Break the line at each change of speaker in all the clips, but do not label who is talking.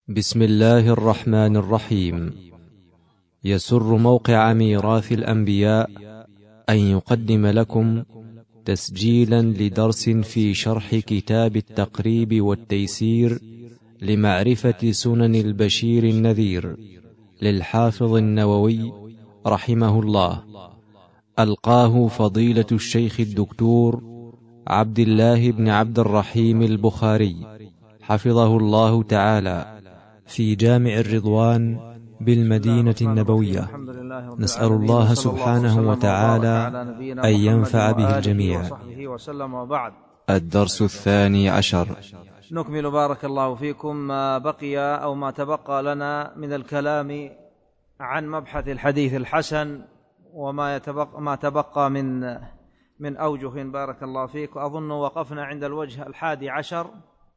بسم الله الرحمن الرحيم. يسر موقع ميراث الأنبياء أن يقدم لكم تسجيلا لدرس في شرح كتاب التقريب والتيسير لمعرفة سنن البشير النذير للحافظ النووي رحمه الله، ألقاه فضيلة الشيخ الدكتور عبد الله بن عبد الرحيم البخاري حفظه الله تعالى في جامع الرضوان بالمدينة النبوية. نسأل الله سبحانه وتعالى أن ينفع به الجميع. الدرس 12.
نكمل بارك الله فيكم ما بقي أو ما تبقى لنا من الكلام عن مبحث الحديث الحسن وما تبقى من أوجه بارك الله فيك. أظن وقفنا عند الوجه 11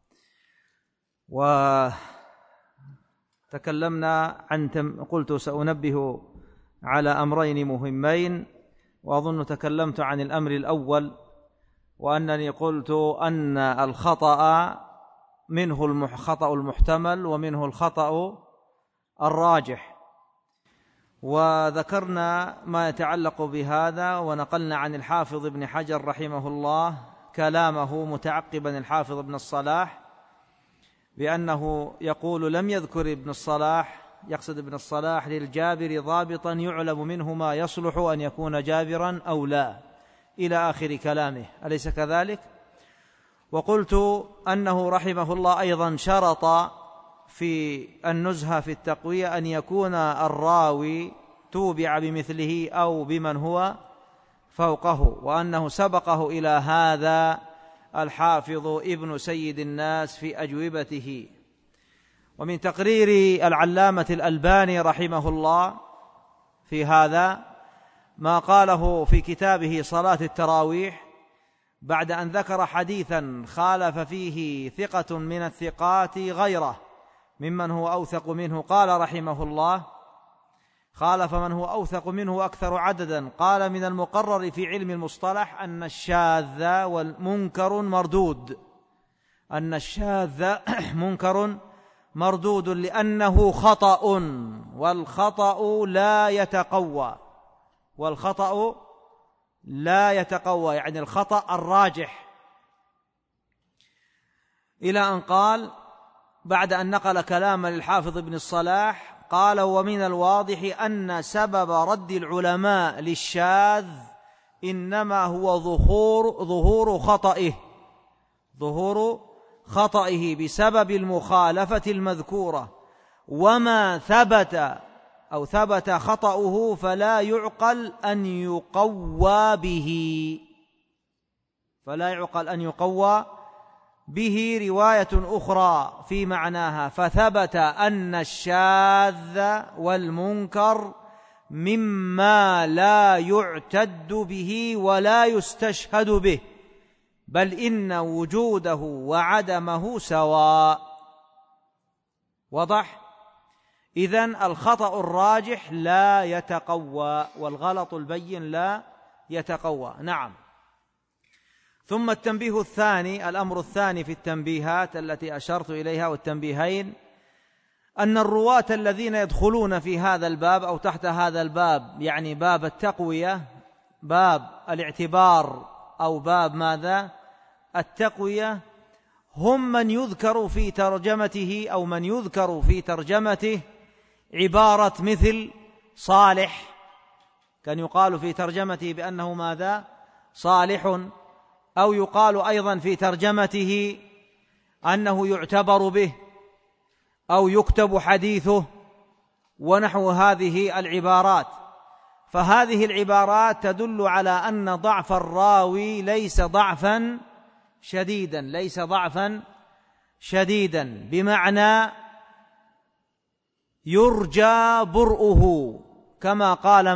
وتكلمنا قلت سأنبه على أمرين مهمين، وأظن تكلمت عن الأمر الأول، وأنني قلت أن الخطأ منه الخطأ المحتمل ومنه الخطأ الراجح، وذكرنا ما يتعلق بهذا، ونقلنا عن الحافظ ابن حجر رحمه الله كلامه متعقبا الحافظ ابن الصلاح بأنه يقول لم يذكر ابن الصلاح، يقصد ابن الصلاح للجابر ضابطا يعلم منه ما يصلح أن يكون جابرا أو لا إلى آخر كلامه، أليس كذلك؟ وقلت أنه رحمه الله أيضا شرط في النزهة في التقوية أن يكون الراوي توبع بمثله أو بمن هو فوقه، وأنه سبقه إلى هذا الحافظ ابن سيد الناس في أجوبته. ومن تقرير العلامة الألباني رحمه الله في هذا ما قاله في كتابه صلاة التراويح بعد أن ذكر حديثا خالف فيه ثقة من الثقات غيره ممن هو أوثق منه، قال رحمه الله: خالف من هو أوثق منه أكثر عددا. قال: من المقرر في علم المصطلح أن الشاذ والمنكر مردود، أن الشاذ منكر مردود لأنه خطأ، والخطأ لا يتقوى، والخطأ لا يتقوى يعني الخطأ الراجح، إلى أن قال بعد أن نقل كلام للحافظ ابن الصلاح قال: ومن الواضح أن سبب رد العلماء للشاذ إنما هو ظهور خطئه بسبب المخالفة المذكورة، وما ثبت خطأه فلا يعقل أن يقوى به رواية أخرى في معناها، فثبت أن الشاذ والمنكر مما لا يعتد به ولا يستشهد به، بل إن وجوده وعدمه سواء. وضح؟ إذن الخطأ الراجح لا يتقوى والغلط البين لا يتقوى. نعم. ثم التنبيه الثاني، الأمر الثاني في التنبيهات التي أشرت إليها والتنبيهين، أن الرواة الذين يدخلون في هذا الباب أو تحت هذا الباب، يعني باب التقوية، باب الاعتبار أو باب ماذا؟ التقوية، هم من يذكر في ترجمته أو من يذكر في ترجمته عبارة مثل صالح، كان يقال في ترجمته بأنه ماذا؟ صالح، أو يقال أيضا في ترجمته أنه يعتبر به أو يكتب حديثه ونحو هذه العبارات. فهذه العبارات تدل على أن ضعف الراوي ليس ضعفا شديدا، بمعنى يرجى برؤه، كما قال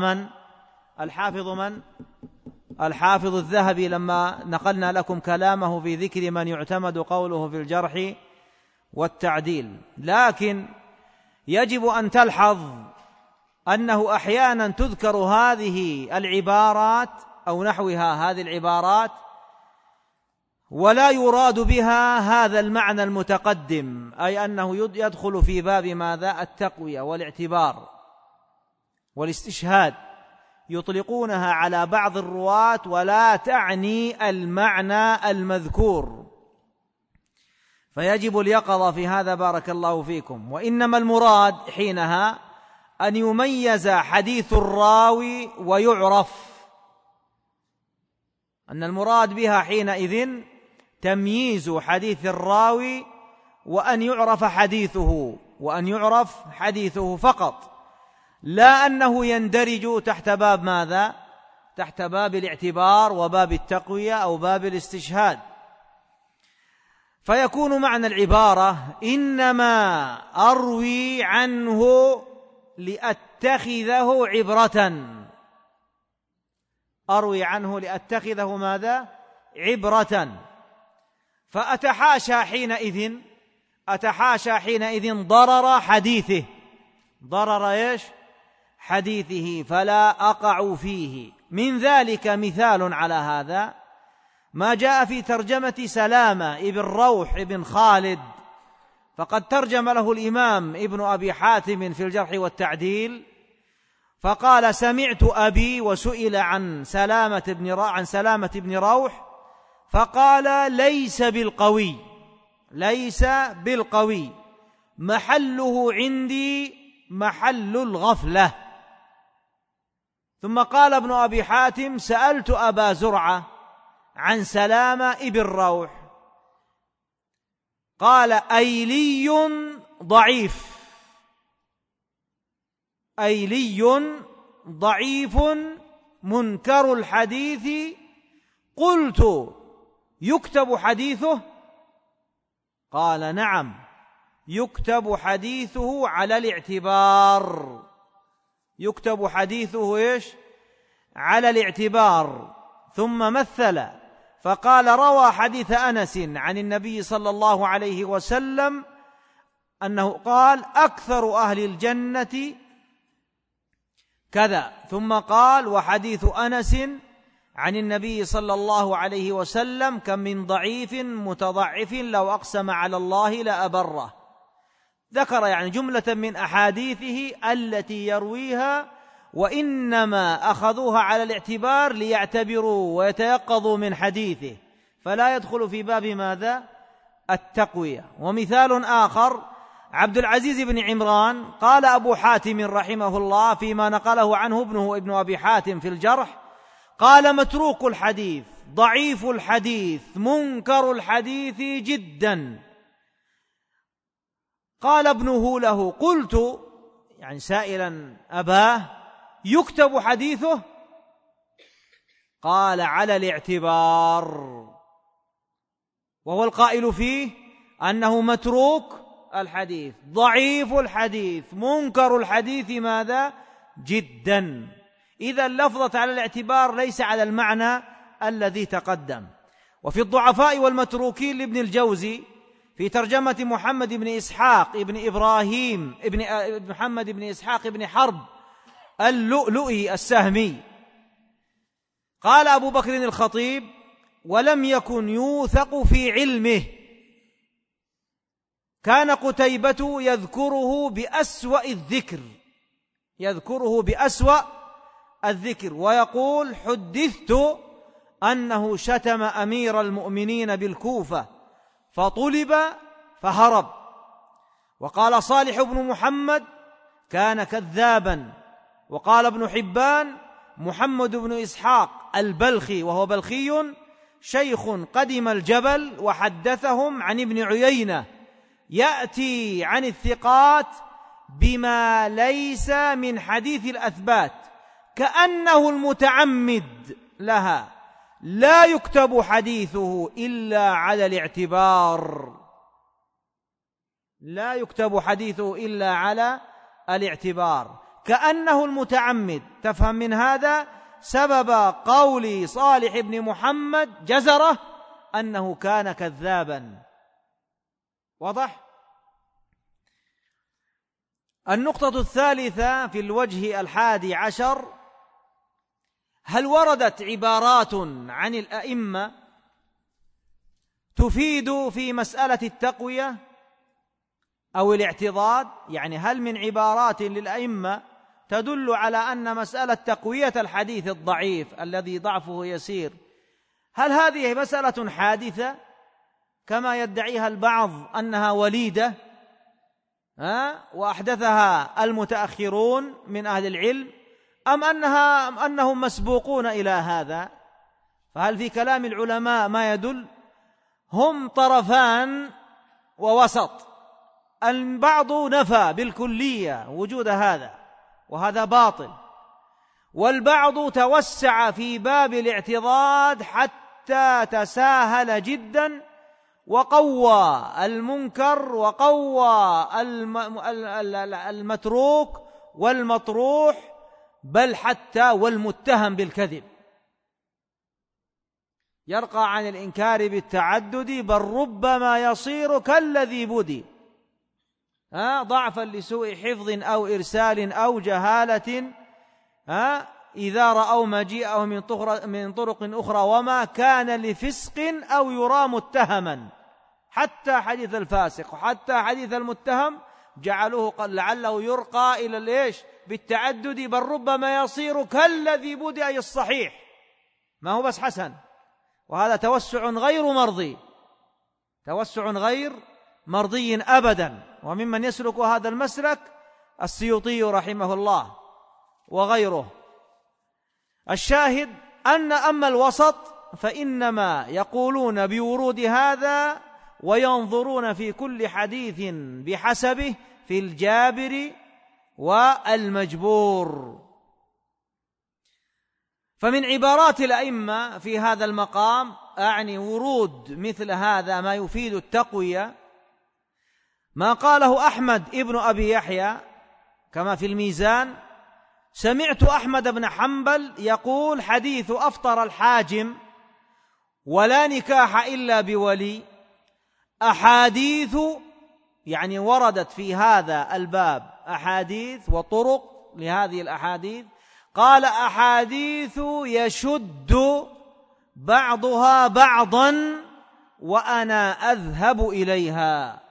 الحافظ الذهبي لما نقلنا لكم كلامه في ذكر من يعتمد قوله في الجرح والتعديل. لكن يجب أن تلحظ أنه أحيانا تذكر هذه العبارات أو نحوها هذه العبارات ولا يراد بها هذا المعنى المتقدم، أي أنه يدخل في باب ماذا؟ التقوية والاعتبار والاستشهاد، يطلقونها على بعض الرواة ولا تعني المعنى المذكور، فيجب اليقظة في هذا بارك الله فيكم. وإنما المراد حينها أن يميز حديث الراوي ويعرف، أن المراد بها حينئذ تمييز حديث الراوي وأن يعرف حديثه فقط، لا أنه يندرج تحت باب ماذا؟ تحت باب الاعتبار وباب التقوية أو باب الاستشهاد. فيكون معنى العبارة إنما أروي عنه لأتخذه عبرة، أروي عنه لأتخذه ماذا؟ عبرة. فأتحاشى حينئذ ضرر حديثه، حديثه، فلا أقع فيه. من ذلك مثال على هذا ما جاء في ترجمة سلامة ابن روح بن خالد، فقد ترجم له الإمام ابن أبي حاتم في الجرح والتعديل، فقال سمعت أبي، وسئل عن سلامة بن روح فقال ليس بالقوي، محله عندي محل الغفلة. ثم قال ابن أبي حاتم سألت أبا زرعة عن سلامة ابن روح، قال أيلي ضعيف منكر الحديث. قلت يكتب حديثه؟ قال نعم، يكتب حديثه على الاعتبار، يكتب حديثه على الاعتبار. ثم مثل فقال روى حديث أنس عن النبي صلى الله عليه وسلم أنه قال أكثر أهل الجنة كذا، ثم قال وحديث أنس عن النبي صلى الله عليه وسلم كم من ضعيف متضعف لو أقسم على الله لأبره. ذكر يعني جملة من أحاديثه التي يرويها، وإنما أخذوها على الاعتبار ليعتبروا ويتيقظوا من حديثه، فلا يدخل في باب ماذا؟ التقوية. ومثال آخر عبد العزيز بن عمران، قال أبو حاتم رحمه الله فيما نقله عنه ابن أبي حاتم في الجرح، قال متروك الحديث، ضعيف الحديث، منكر الحديث جدا. قال ابنه له قلت، يعني سائلا أباه، يكتب حديثه؟ قال على الاعتبار، وهو القائل فيه أنه متروك الحديث، ضعيف الحديث، منكر الحديث ماذا؟ جدا. إذا اللفظة على الاعتبار ليس على المعنى الذي تقدم. وفي الضعفاء والمتروكين لابن الجوزي في ترجمة محمد بن إسحاق ابن إبراهيم ابن محمد بن إسحاق ابن حرب اللؤلؤي السهمي، قال أبو بكر الخطيب ولم يكن يوثق في علمه، كان قتيبة يذكره بأسوأ الذكر، ويقول حدثت أنه شتم أمير المؤمنين بالكوفة فطلب فهرب. وقال صالح بن محمد كان كذابا. وقال ابن حبان محمد بن إسحاق البلخي وهو بلخي شيخ قدم الجبل وحدثهم عن ابن عيينة، يأتي عن الثقات بما ليس من حديث الأثبات كأنه المتعمد لها، لا يكتب حديثه إلا على الاعتبار، لا يكتب حديثه إلا على الاعتبار، كأنه المتعمد. تفهم من هذا سبب قول صالح بن محمد جزرة أنه كان كذابا. واضح؟ النقطة الثالثة في الوجه 11، هل وردت عبارات عن الأئمة تفيد في مسألة التقوية أو الاعتضاد؟ يعني هل من عبارات للأئمة تدل على أن مسألة تقوية الحديث الضعيف الذي ضعفه يسير، هل هذه مسألة حادثة كما يدعيها البعض أنها وليدة وأحدثها المتأخرون من أهل العلم، أم أنهم مسبوقون إلى هذا؟ فهل في كلام العلماء ما يدل؟ هم طرفان ووسط، البعض نفى بالكلية وجود هذا وهذا باطل، والبعض توسع في باب الاعتضاد حتى تساهل جدا وقوى المنكر وقوى المتروك والمطروح، بل حتى والمتهم بالكذب، يرقى عن الإنكار بالتعدد بل ربما يصير كالذي بدي، ضعفا لسوء حفظ أو إرسال أو جهالة، إذا رأوا مجيئه من طرق أخرى وما كان لفسق أو يرى متهما. حتى حديث الفاسق وحتى حديث المتهم جعلوه لعله يرقى إلى الإيش؟ بالتعدد بل ربما يصير كالذي بدي، أي الصحيح، ما هو بس حسن. وهذا توسع غير مرضي، توسع غير مرضي أبدا. وممن يسلك هذا المسلك السيوطي رحمه الله وغيره. الشاهد أن أما الوسط فإنما يقولون بورود هذا وينظرون في كل حديث بحسبه في الجابر والمجبور. فمن عبارات الأئمة في هذا المقام أعني ورود مثل هذا ما يفيد التقوية ما قاله أحمد ابن أبي يحيى كما في الميزان: سمعت أحمد بن حنبل يقول: حديث أفطر الحاجم ولا نكاح إلا بولي، أحاديث يعني وردت في هذا الباب أحاديث وطرق لهذه الأحاديث، قال: أحاديث يشد بعضها بعضا وأنا أذهب إليها.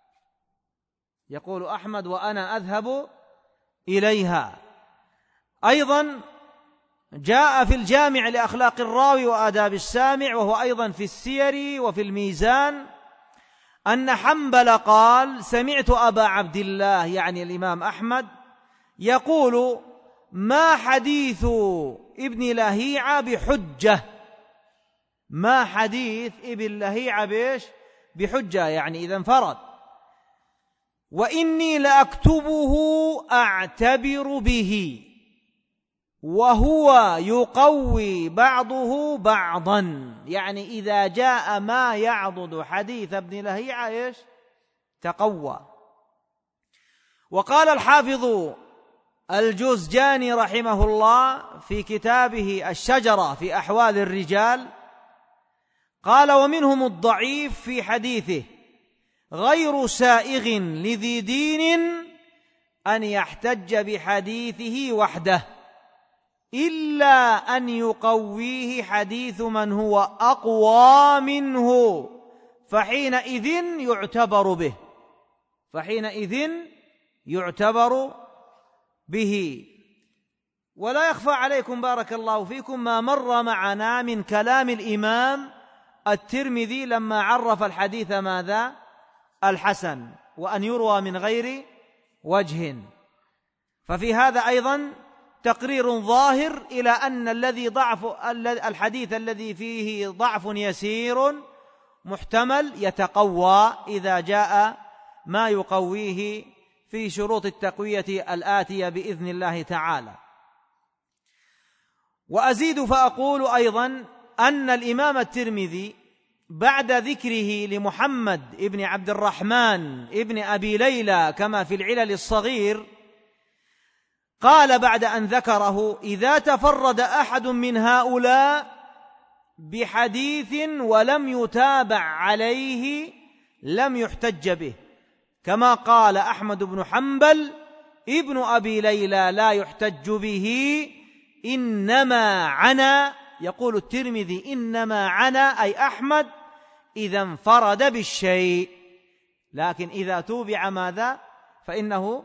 يقول أحمد: وأنا أذهب إليها. أيضا جاء في الجامع لأخلاق الراوي وآداب السامع، وهو أيضا في السير وفي الميزان، أن حنبل قال: سمعت أبا عبد الله يعني الإمام أحمد يقول: ما حديث ابن لهيعة بحجة. ما حديث ابن لهيعة بإيش؟ بحجة، يعني إذا انفرد. وإني لأكتبه أعتبر به، وهو يقوي بعضه بعضا، يعني إذا جاء ما يعضد حديث ابن لهيعة إيش؟ تقوى. وقال الحافظ الجوزجاني رحمه الله في كتابه الشجرة في أحوال الرجال، قال: ومنهم الضعيف في حديثه غير سائغ لذي دين أن يحتج بحديثه وحده، إلا أن يقويه حديث من هو أقوى منه، فحينئذ يعتبر به. فحينئذ يعتبر به. ولا يخفى عليكم بارك الله فيكم ما مر معنا من كلام الإمام الترمذي لما عرف الحديث ماذا؟ الحسن، وأن يروى من غير وجه. ففي هذا أيضا تقرير ظاهر إلى أن الحديث الذي فيه ضعف يسير محتمل يتقوى إذا جاء ما يقويه في شروط التقوية الآتية بإذن الله تعالى. وأزيد فأقول أيضا أن الإمام الترمذي بعد ذكره لمحمد ابن عبد الرحمن ابن أبي ليلى كما في العلل الصغير، قال بعد أن ذكره: إذا تفرد أحد من هؤلاء بحديث ولم يتابع عليه لم يحتج به، كما قال أحمد بن حنبل ابن أبي ليلى لا يحتج به، إنما عنا، يقول الترمذي إنما عنا أي أحمد، إذا انفرد بالشيء، لكن إذا توبع ماذا؟ فإنه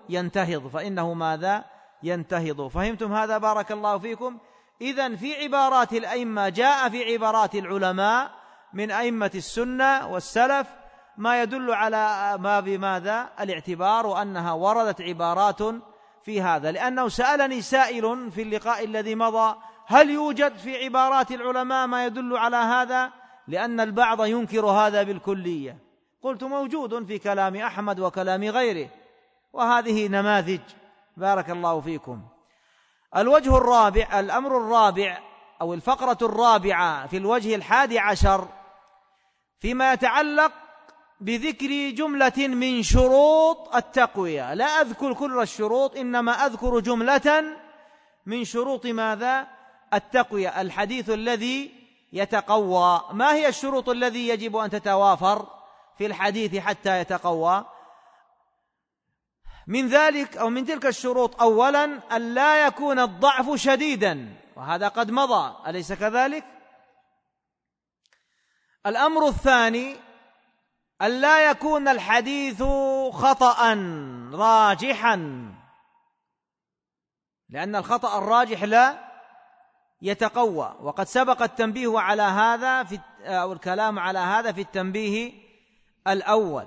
ينتهض. فهمتم هذا؟ بارك الله فيكم. إذن في عبارات الأئمة جاء في عبارات العلماء من أئمة السنة والسلف ما يدل على ما بماذا الاعتبار، وأنها وردت عبارات في هذا. لأنه سألني سائل في اللقاء الذي مضى: هل يوجد في عبارات العلماء ما يدل على هذا؟ لأن البعض ينكر هذا بالكلية. قلت: موجود في كلام أحمد وكلام غيره، وهذه نماذج. بارك الله فيكم. الوجه الرابع، الأمر الرابع أو الفقرة الرابعة في الوجه 11 فيما يتعلق بذكر جملة من شروط التقوية. لا أذكر كل الشروط، إنما أذكر جملة من شروط ماذا؟ التقوية، الحديث الذي يتقوى. ما هي الشروط الذي يجب أن تتوافر في الحديث حتى يتقوى؟ من ذلك أو من تلك الشروط: أولا أن لا يكون الضعف شديدا، وهذا قد مضى، أليس كذلك؟ الأمر الثاني أن لا يكون الحديث خطأ راجحا، لأن الخطأ الراجح لا يتقوى، وقد سبق التنبيه على هذا أو الكلام على هذا في التنبيه الأول.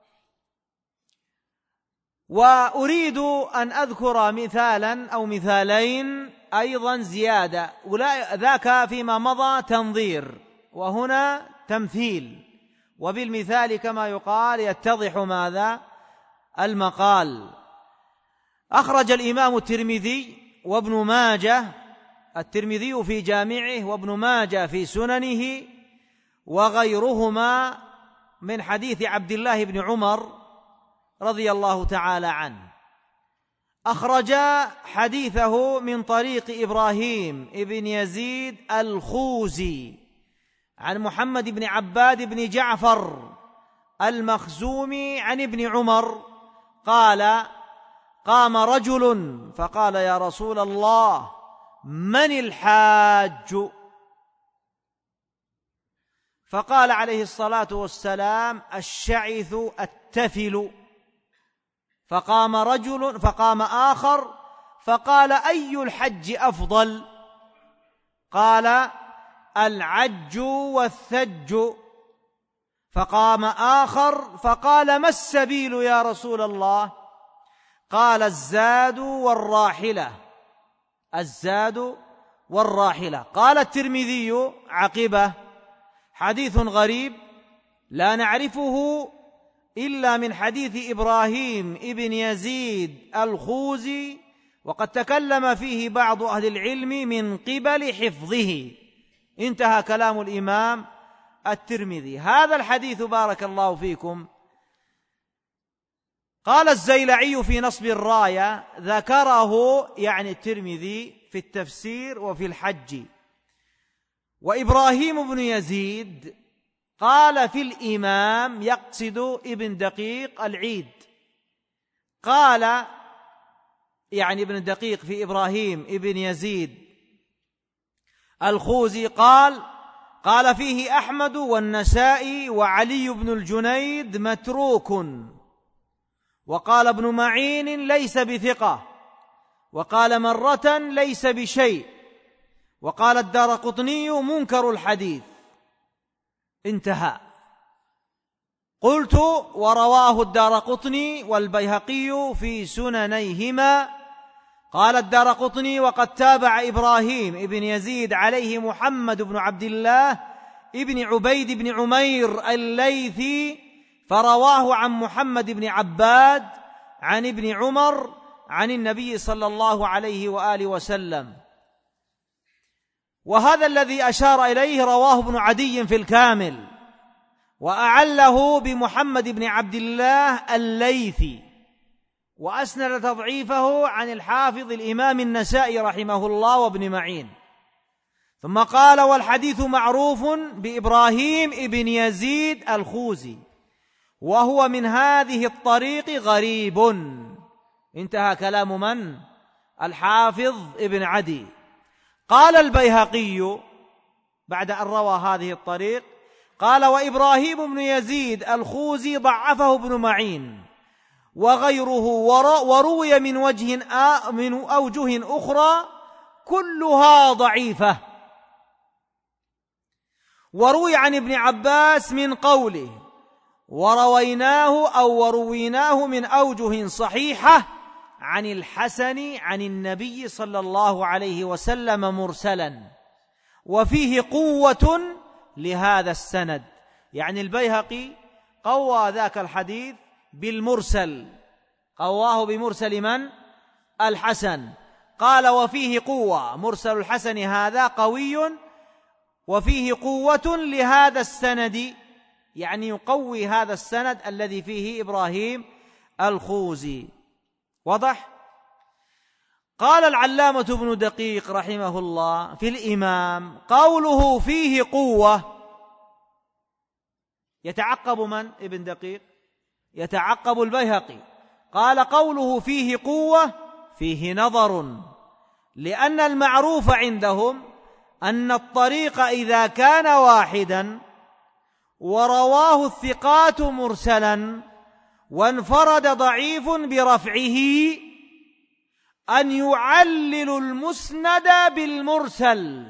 وأريد أن أذكر مثالا أو مثالين أيضا زيادة، ذاك فيما مضى تنظير، وهنا تمثيل، وبالمثال كما يقال يتضح ماذا؟ المقال. أخرج الإمام الترمذي وابن ماجه، الترمذي في جامعه وابن ماجه في سننه وغيرهما، من حديث عبد الله بن عمر رضي الله تعالى عنه. أخرج حديثه من طريق إبراهيم ابن يزيد الخوزي عن محمد بن عباد بن جعفر المخزومي عن ابن عمر قال: قام رجل فقال: يا رسول الله، من الحاج؟ فقال عليه الصلاة والسلام: الشعث التفل. فقام آخر فقال: أي الحج أفضل؟ قال: العج والثج. فقام آخر فقال: ما السبيل يا رسول الله؟ قال: الزاد والراحلة. قال الترمذي عقبه: حديث غريب لا نعرفه إلا من حديث إبراهيم ابن يزيد الخوزي، وقد تكلم فيه بعض أهل العلم من قبل حفظه. انتهى كلام الإمام الترمذي. هذا الحديث بارك الله فيكم قال الزيلعي في نصب الراية: ذكره يعني الترمذي في التفسير وفي الحج. وإبراهيم بن يزيد قال في الإمام، يقصد ابن دقيق العيد، قال يعني ابن دقيق في إبراهيم ابن يزيد الخوزي قال فيه أحمد والنسائي وعلي بن الجنيد متروك، وقال ابن معين ليس بثقة، وقال مرة ليس بشيء، وقال الدارقطني منكر الحديث. انتهى. قلت: ورواه الدارقطني والبيهقي في سننيهما. قال الدارقطني: وقد تابع إبراهيم ابن يزيد عليه محمد بن عبد الله ابن عبيد بن عمير الليثي، فرواه عن محمد بن عباد عن ابن عمر عن النبي صلى الله عليه وآله وسلم. وهذا الذي أشار إليه رواه ابن عدي في الكامل، وأعله بمحمد بن عبد الله الليثي، وأسند تضعيفه عن الحافظ الإمام النسائي رحمه الله وابن معين. ثم قال: والحديث معروف بإبراهيم ابن يزيد الخوزي، وهو من هذه الطريق غريب. انتهى كلام من؟ الحافظ ابن عدي. قال البيهقي بعد أن روى هذه الطريق: قال: وإبراهيم بن يزيد الخوزي ضعفه ابن معين وغيره، وروي من أوجه أخرى كلها ضعيفة. وروي عن ابن عباس من قوله: ورويناه من أوجه صحيحة عن الحسن عن النبي صلى الله عليه وسلم مرسلا، وفيه قوة لهذا السند. يعني البيهقي قوى ذاك الحديث بالمرسل، قواه بمرسل من؟ الحسن. قال: وفيه قوة، مرسل الحسن هذا قوي وفيه قوة لهذا السند، يعني يقوي هذا السند الذي فيه إبراهيم الخوزي. واضح؟ قال العلامة ابن دقيق رحمه الله في الإمام: قوله فيه قوة يتعقب من؟ ابن دقيق يتعقب البيهقي. قال: قوله فيه قوة فيه نظر، لأن المعروف عندهم أن الطريق إذا كان واحدا ورواه الثقات مرسلا وانفرد ضعيف برفعه أن يعلل المسند بالمرسل،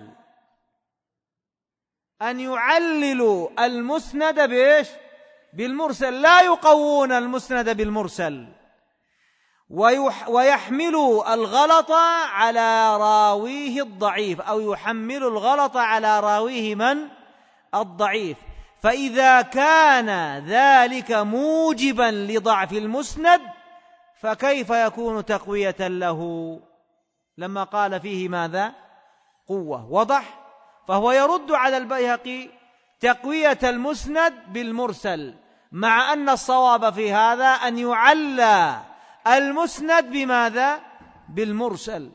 أن يعللوا المسند بإيش؟ بالمرسل، لا يقوون المسند بالمرسل، ويحملوا الغلط على راويه الضعيف، أو يحملوا الغلط على راويه من؟ الضعيف. فإذا كان ذلك موجبا لضعف المسند فكيف يكون تقوية له لما قال فيه ماذا؟ قوة. وضح؟ فهو يرد على البيهقي تقوية المسند بالمرسل، مع أن الصواب في هذا أن يعلى المسند بماذا؟ بالمرسل.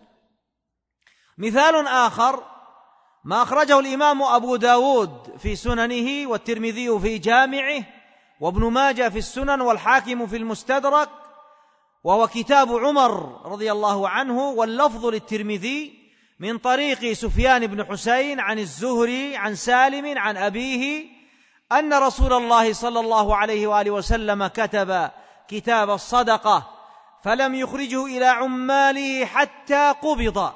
مثال آخر ما أخرجه الإمام أبو داود في سننه، والترمذي في جامعه، وابن ماجه في السنن، والحاكم في المستدرك، وهو كتاب عمر رضي الله عنه، واللفظ للترمذي من طريق سفيان بن حسين عن الزهري عن سالم عن أبيه أن رسول الله صلى الله عليه وآله وسلم كتب كتاب الصدقة فلم يخرجه إلى عماله حتى قبض،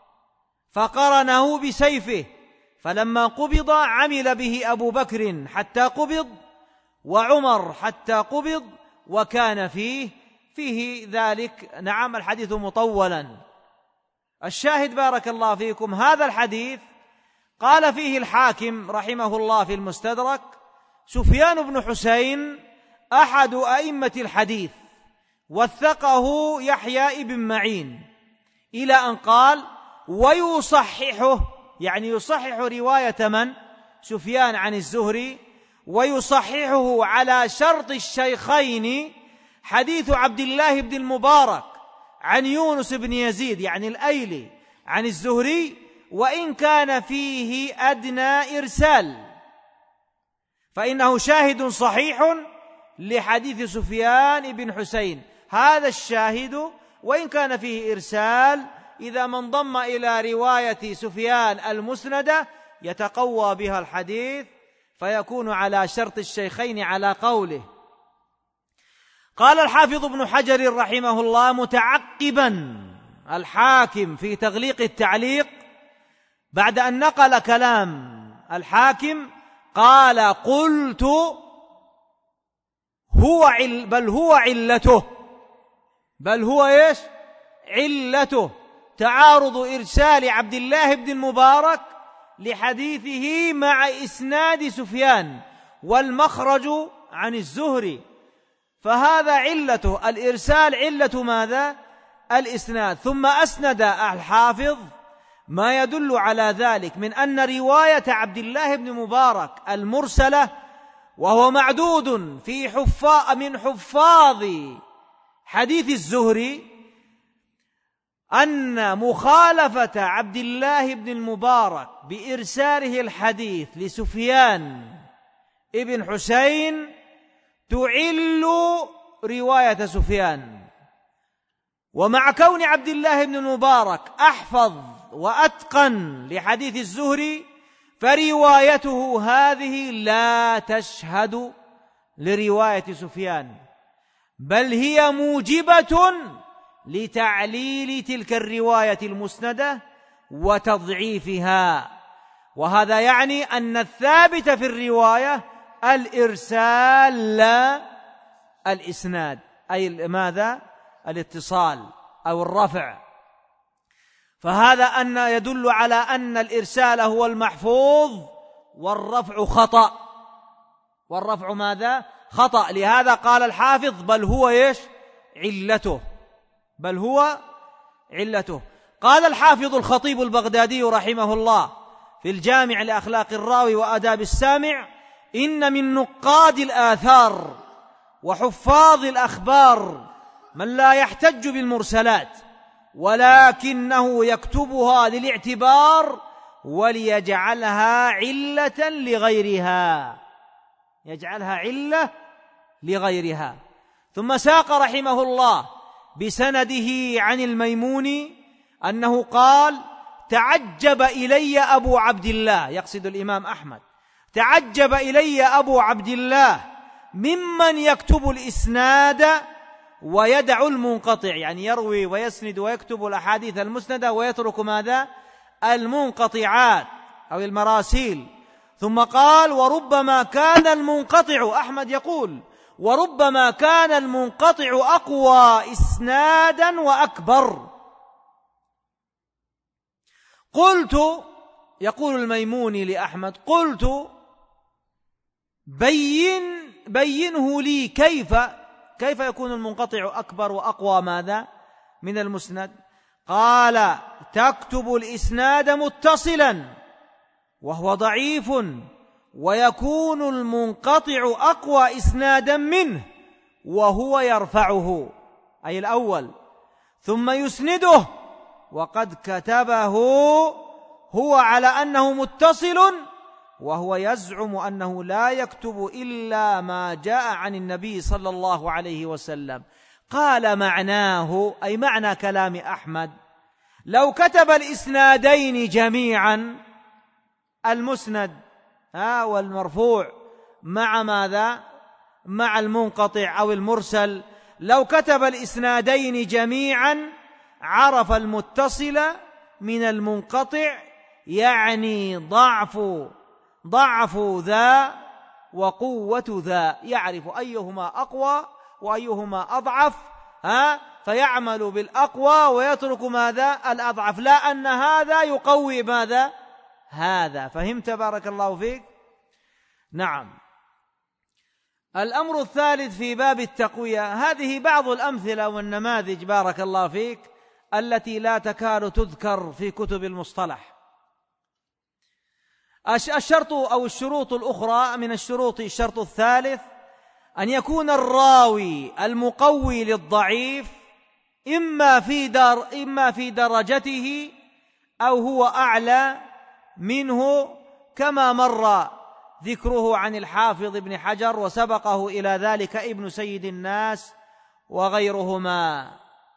فقرنه بسيفه، فلما قبض عمل به أبو بكر حتى قبض، وعمر حتى قبض، وكان فيه ذلك. نعم، الحديث مطولا. الشاهد بارك الله فيكم، هذا الحديث قال فيه الحاكم رحمه الله في المستدرك: سفيان بن حسين أحد أئمة الحديث، وثقه يحيى بن معين، إلى أن قال: ويصححه، يعني يصحح رواية من؟ سفيان عن الزهري، ويصححه على شرط الشيخين حديث عبد الله بن المبارك عن يونس بن يزيد يعني الأيلي عن الزهري، وإن كان فيه أدنى إرسال، فإنه شاهد صحيح لحديث سفيان بن حسين. هذا الشاهد وإن كان فيه إرسال إذا ما انضم إلى رواية سفيان المسندة يتقوى بها الحديث، فيكون على شرط الشيخين على قوله. قال الحافظ ابن حجر رحمه الله متعقبا الحاكم في تغليق التعليق بعد أن نقل كلام الحاكم، قال: قلت بل هو إيش؟ علته تعارض إرسال عبد الله بن المبارك لحديثه مع إسناد سفيان، والمخرج عن الزهري، فهذا علته الإرسال، علة ماذا؟ الإسناد. ثم أسند الحافظ ما يدل على ذلك من أن رواية عبد الله بن مبارك المرسلة، وهو معدود من حفاظ حديث الزهري، أن مخالفة عبد الله بن المبارك بإرساله الحديث لسفيان ابن حسين تعل رواية سفيان. ومع كون عبد الله بن المبارك أحفظ وأتقن لحديث الزهري، فروايته هذه لا تشهد لرواية سفيان، بل هي موجبة لتعليل تلك الرواية المسندة وتضعيفها. وهذا يعني أن الثابت في الرواية الإرسال لا الإسناد، أي ماذا؟ الاتصال أو الرفع. فهذا أن يدل على أن الإرسال هو المحفوظ والرفع خطأ. والرفع ماذا؟ خطأ. لهذا قال الحافظ بل هو إيش؟ علته. بل هو علته. قال الحافظ الخطيب البغدادي رحمه الله في الجامع لأخلاق الراوي وآداب السامع: إن من نقاد الآثار وحفاظ الأخبار من لا يحتج بالمرسلات، ولكنه يكتبها للاعتبار وليجعلها علة لغيرها، يجعلها علة لغيرها. ثم ساق رحمه الله بسنده عن الميموني أنه قال: تعجب إلي أبو عبد الله، يقصد الإمام أحمد، تعجب إلي أبو عبد الله ممن يكتب الإسناد ويدع المنقطع، يعني يروي ويسند ويكتب الأحاديث المسندة ويترك ماذا؟ المنقطعات أو المراسيل. ثم قال: وربما كان المنقطع، أحمد يقول: وربما كان المنقطع أقوى إسنادا وأكبر. قلت، يقول الميموني لأحمد، قلت: بينه لي، كيف يكون المنقطع أكبر وأقوى ماذا؟ من المسند. قال: تكتب الإسناد متصلا وهو ضعيف، ويكون المنقطع أقوى إسنادا منه وهو يرفعه، أي الأول، ثم يسنده وقد كتبه هو على أنه متصل، وهو يزعم أنه لا يكتب إلا ما جاء عن النبي صلى الله عليه وسلم. قال: معناه، أي معنى كلام أحمد، لو كتب الإسنادين جميعا، المسند والمرفوع مع ماذا؟ مع المنقطع أو المرسل، لو كتب الإسنادين جميعا عرف المتصل من المنقطع، يعني ضعف ذا وقوة ذا، يعرف أيهما أقوى وأيهما أضعف، فيعمل بالأقوى ويترك ماذا؟ الأضعف، لا أن هذا يقوي ماذا؟ هذا. فهمت؟ بارك الله فيك. نعم. الأمر الثالث في باب التقوية، هذه بعض الأمثلة والنماذج بارك الله فيك التي لا تكاد تذكر في كتب المصطلح. الشرط أو الشروط الأخرى من الشروط، الشرط الثالث: أن يكون الراوي المقوي للضعيف إما في درجته أو هو أعلى منه، كما مر ذكره عن الحافظ ابن حجر، وسبقه إلى ذلك ابن سيد الناس وغيرهما،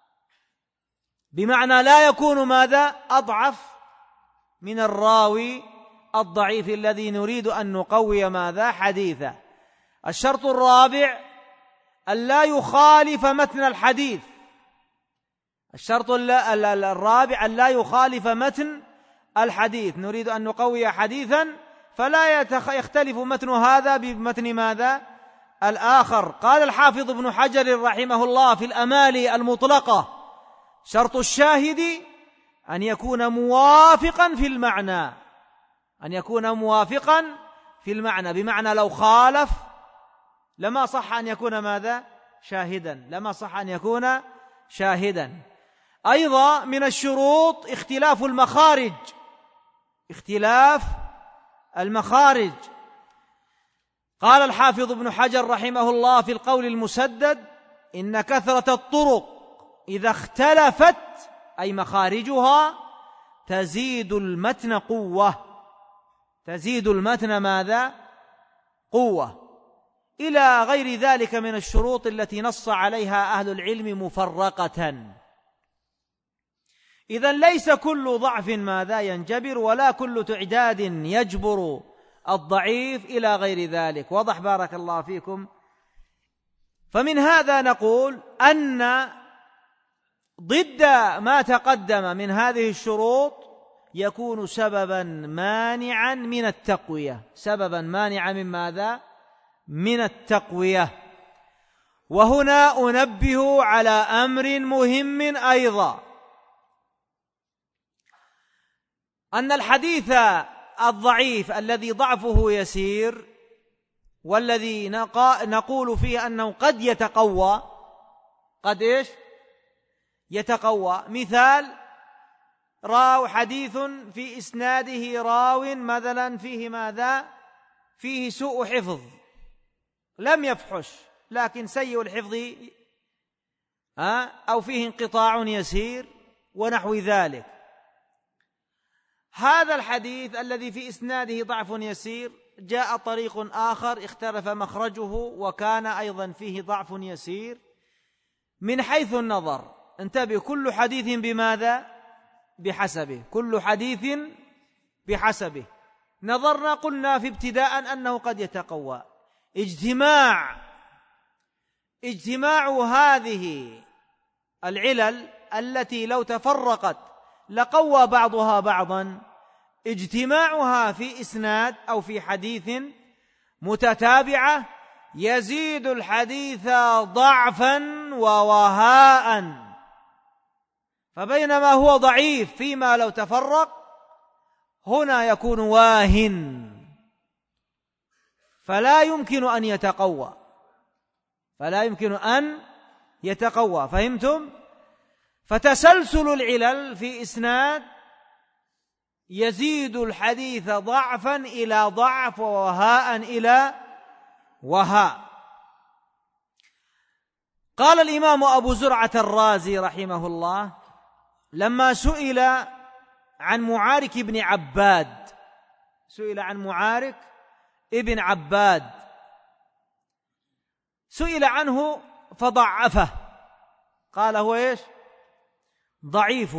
بمعنى لا يكون ماذا؟ أضعف من الراوي الضعيف الذي نريد أن نقوي ماذا؟ حديثه. الشرط الرابع: ألا يخالف متن الحديث. الشرط الرابع: ألا يخالف متن الحديث. نريد أن نقوي حديثا فلا يختلف متن هذا بمتن ماذا؟ الآخر. قال الحافظ ابن حجر رحمه الله في الأمالي المطلقة: شرط الشاهد أن يكون موافقا في المعنى، أن يكون موافقا في المعنى، بمعنى لو خالف لما صح أن يكون ماذا؟ شاهدا، لما صح أن يكون شاهدا. أيضا من الشروط اختلاف المخارج، اختلاف المخارج. قال الحافظ ابن حجر رحمه الله في القول المسدد: إن كثرة الطرق إذا اختلفت، أي مخارجها، تزيد المتن قوة، تزيد المتن ماذا؟ قوة، إلى غير ذلك من الشروط التي نص عليها أهل العلم مفرقة. إذن ليس كل ضعف ماذا ينجبر، ولا كل تعداد يجبر الضعيف إلى غير ذلك. واضح بارك الله فيكم؟ فمن هذا نقول أن ضد ما تقدم من هذه الشروط يكون سببا مانعا من التقوية. سببا مانعا من ماذا؟ من التقوية. وهنا أنبه على أمر مهم أيضا، أن الحديث الضعيف الذي ضعفه يسير والذي نقول فيه أنه قد يتقوى، قد إيش؟ يتقوى. مثال: حديث في إسناده راو مثلا فيه ماذا؟ فيه سوء حفظ، لم يفحش لكن سيء الحفظ، أو فيه انقطاع يسير ونحو ذلك. هذا الحديث الذي في إسناده ضعف يسير جاء طريق آخر اختلف مخرجه وكان أيضا فيه ضعف يسير. من حيث النظر انتبه، كل حديث بماذا؟ بحسبه، كل حديث بحسبه. نظرنا قلنا في ابتداء أنه قد يتقوى. اجتماع هذه العلل التي لو تفرقت لقوى بعضها بعضا، اجتماعها في إسناد أو في حديث متتابعة يزيد الحديث ضعفا ووهاء. فبينما هو ضعيف فيما لو تفرق، هنا يكون واهن، فلا يمكن أن يتقوى، فلا يمكن أن يتقوى. فهمتم؟ فتسلسل العلل في إسناد يزيد الحديث ضعفا إلى ضعف ووهاء إلى وهاء. قال الإمام أبو زرعة الرازي رحمه الله لما سئل عن معارك بن عباد، سئل عن معارك ابن عباد، سئل عنه فضعفه، قال هو إيش؟ ضعيف.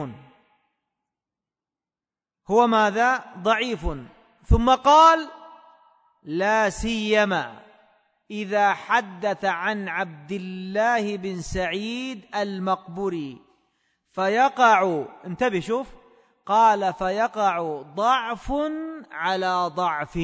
هو ماذا؟ ضعيف. ثم قال: لا سيما إذا حدث عن عبد الله بن سعيد المقبري فيقع، انتبه شوف، قال فيقع ضعف على ضعف،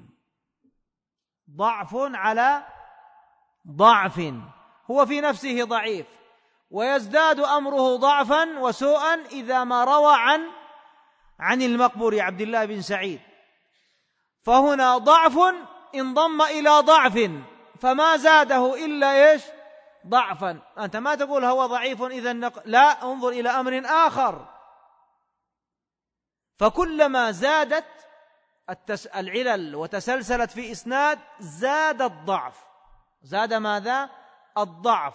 ضعف على ضعف، هو في نفسه ضعيف ويزداد أمره ضعفا وسوءا إذا ما روى عن المقبري عبد الله بن سعيد. فهنا ضعف انضم إلى ضعف فما زاده إلا إيش؟ ضعفا. أنت ما تقول هو ضعيف إذن لا، انظر إلى أمر آخر. فكلما زادت العلل وتسلسلت في إسناد زاد الضعف، زاد ماذا؟ الضعف،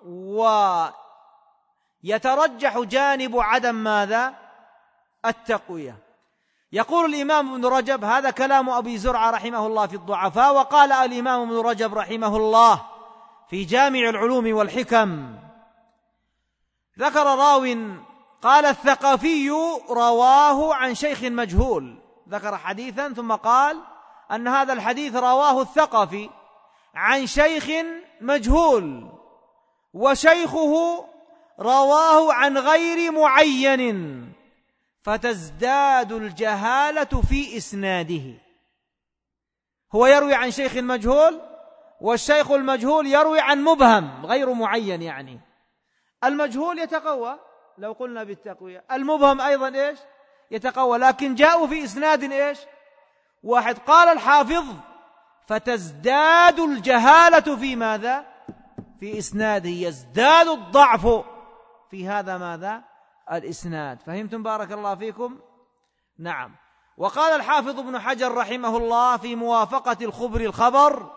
ويترجح جانب عدم ماذا؟ التقوية. يقول الإمام ابن رجب، هذا كلام أبي زرعة رحمه الله في الضعفاء. وقال الإمام ابن رجب رحمه الله في جامع العلوم والحكم، ذكر راو قال الثقفي رواه عن شيخ مجهول، ذكر حديثا ثم قال أن هذا الحديث رواه الثقفي عن شيخ مجهول، وشيخه رواه عن غير معين، فتزداد الجهالة في إسناده. هو يروي عن شيخ مجهول، والشيخ المجهول يروي عن مبهم غير معين، يعني المجهول يتقوى لو قلنا بالتقوية، المبهم أيضا إيش؟ يتقوى، لكن جاءوا في إسناد إيش؟ واحد. قال الحافظ فتزداد الجهالة في ماذا؟ في إسناده، يزداد الضعف في هذا ماذا؟ الإسناد. فهمتم بارك الله فيكم؟ نعم. وقال الحافظ ابن حجر رحمه الله في موافقة الخبر الخبر،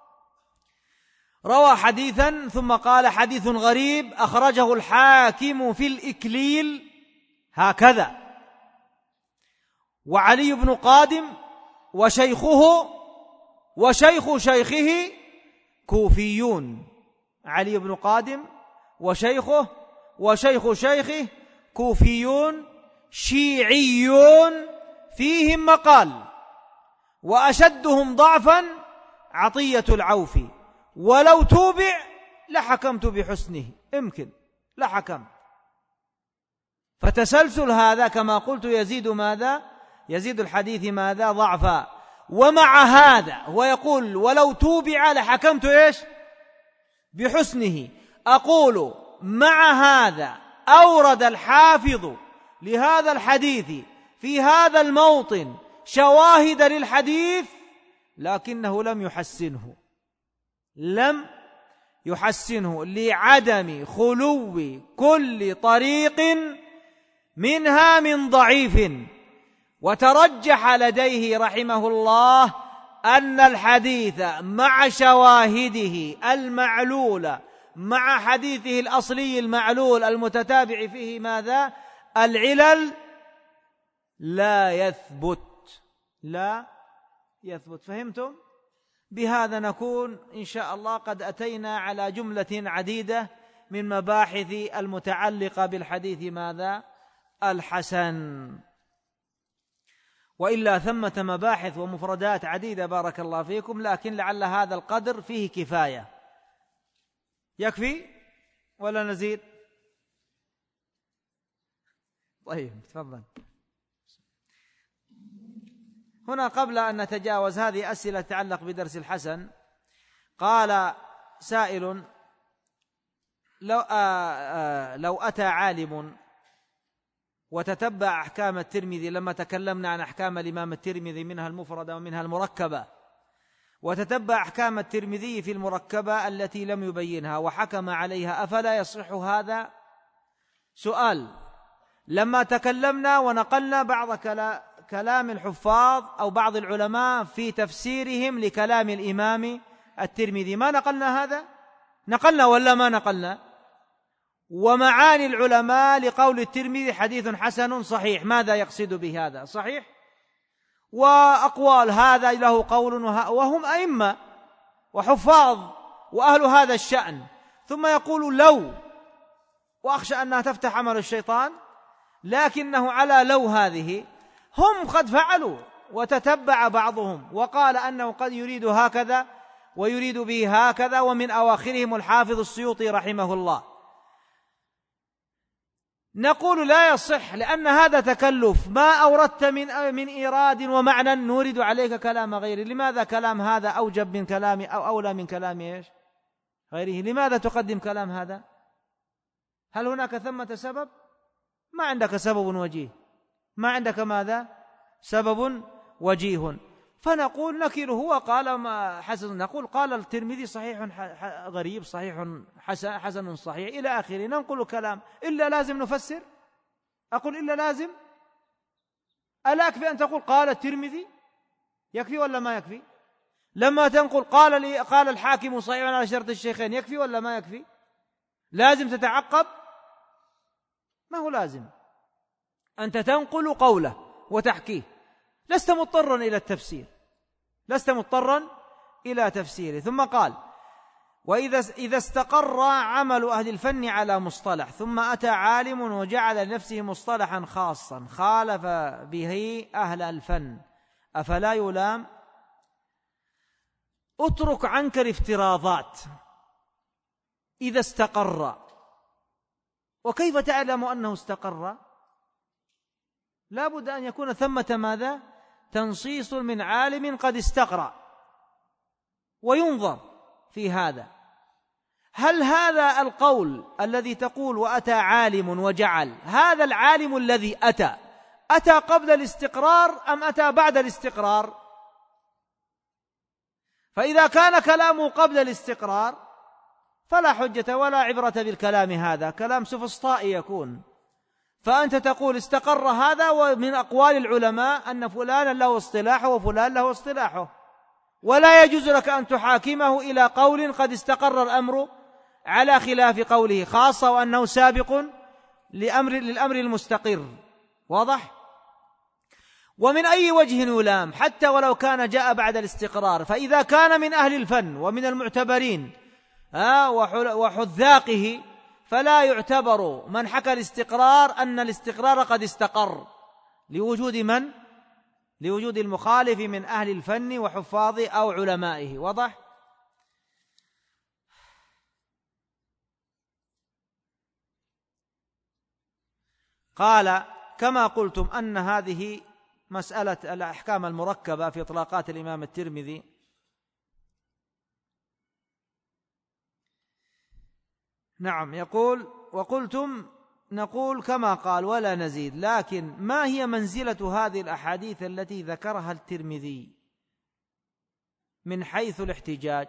روى حديثا ثم قال حديث غريب أخرجه الحاكم في الإكليل هكذا، وعلي بن قادم وشيخه وشيخ شيخه كوفيون. علي بن قادم وشيخه وشيخ شيخه كوفيون شيعيون فيهم مقال، وأشدهم ضعفا عطية العوفي، ولو توبع لحكمت بحسنه، يمكن لحكمت. فتسلسل هذا كما قلت يزيد ماذا؟ يزيد الحديث ماذا؟ ضعفا. ومع هذا هو يقول ولو توبع لحكمت إيش؟ بحسنه. أقول مع هذا أورد الحافظ لهذا الحديث في هذا الموطن شواهد للحديث، لكنه لم يحسنه لعدم خلو كل طريق منها من ضعيف. وترجح لديه رحمه الله أن الحديث مع شواهده المعلولة مع حديثه الأصلي المعلول المتتابع فيه ماذا؟ العلل لا يثبت. فهمتم؟ بهذا نكون إن شاء الله قد أتينا على جملة عديدة من مباحث المتعلقة بالحديث ماذا؟ الحسن. وإلا ثمة مباحث ومفردات عديدة بارك الله فيكم، لكن لعل هذا القدر فيه كفاية. يكفي ولا نزيد؟ طيب تفضل. هنا قبل أن نتجاوز هذه أسئلة تتعلق بدرس الحسن، قال سائل: لو أتى عالم وتتبع أحكام الترمذي، لما تكلمنا عن أحكام الإمام الترمذي منها المفردة ومنها المركبة، وتتبع أحكام الترمذي في المركبة التي لم يبينها وحكم عليها، أفلا يصح هذا؟ سؤال: لما تكلمنا ونقلنا بعض كلام الحفاظ أو بعض العلماء في تفسيرهم لكلام الإمام الترمذي، ما نقلنا هذا؟ نقلنا ولا ما نقلنا؟ ومعاني العلماء لقول الترمذي حديث حسن صحيح، ماذا يقصد بهذا؟ صحيح؟ وأقوال هذا له قول، وهم أئمة وحفاظ وأهل هذا الشأن، ثم يقول لو، وأخشى أنها تفتح عمل الشيطان، لكنه على لو هذه هم قد فعلوا، وتتبع بعضهم وقال أنه قد يريد هكذا ويريد به هكذا، ومن أواخرهم الحافظ السيوطي رحمه الله. نقول لا يصح، لأن هذا تكلف، ما أوردت من إيراد ومعنى نورد عليك كلام غيره. لماذا كلام هذا أوجب من كلامي أو أولى من كلام إيش؟ غيره؟ لماذا تقدم كلام هذا؟ هل هناك ثمة سبب؟ ما عندك سبب وجيه، ما عندك ماذا؟ سبب وجيه. فنقول نكره وقال ما حسن، نقول قال الترمذي صحيح غريب، صحيح حسن صحيح إلى آخره، ننقل كلام. إلا لازم نفسر؟ أقول إلا لازم؟ ألا يكفي أن تقول قال الترمذي؟ يكفي ولا ما يكفي؟ لما تنقل قال الحاكم صحيح على شرط الشيخين، يكفي ولا ما يكفي؟ لازم تتعقب؟ ما هو لازم. أنت تنقل قوله وتحكيه، لست مضطرا إلى التفسير، لست مضطرا إلى تفسيره. ثم قال: وإذا استقر عمل أهل الفن على مصطلح، ثم أتى عالم وجعل لنفسه مصطلحا خاصا خالف به أهل الفن، أفلا يلام؟ اترك عنك الافتراضات. إذا استقر، وكيف تعلم أنه استقر؟ لا بد أن يكون ثمة ماذا؟ تنصيص من عالم قد استقرأ، وينظر في هذا. هل هذا القول الذي تقول وأتى عالم وجعل، هذا العالم الذي أتى قبل الاستقرار أم أتى بعد الاستقرار؟ فإذا كان كلامه قبل الاستقرار فلا حجة ولا عبرة بالكلام، هذا كلام سفسطائي يكون. فأنت تقول استقر هذا، ومن أقوال العلماء أن فلانا له اصطلاحه وفلان له اصطلاحه، ولا يجوز لك أن تحاكمه إلى قول قد استقر الأمر على خلاف قوله، خاصة وأنه سابق للأمر المستقر. واضح؟ ومن أي وجه يلام حتى ولو كان جاء بعد الاستقرار؟ فإذا كان من أهل الفن ومن المعتبرين وحذاقه، فلا يعتبر من حكى الاستقرار أن الاستقرار قد استقر، لوجود من؟ لوجود المخالف من أهل الفن وحفاظه أو علمائه. واضح؟ قال: كما قلتم أن هذه مسألة الأحكام المركبة في إطلاقات الإمام الترمذي نعم، يقول: وقلتم نقول كما قال ولا نزيد، لكن ما هي منزلة هذه الأحاديث التي ذكرها الترمذي من حيث الاحتجاج؟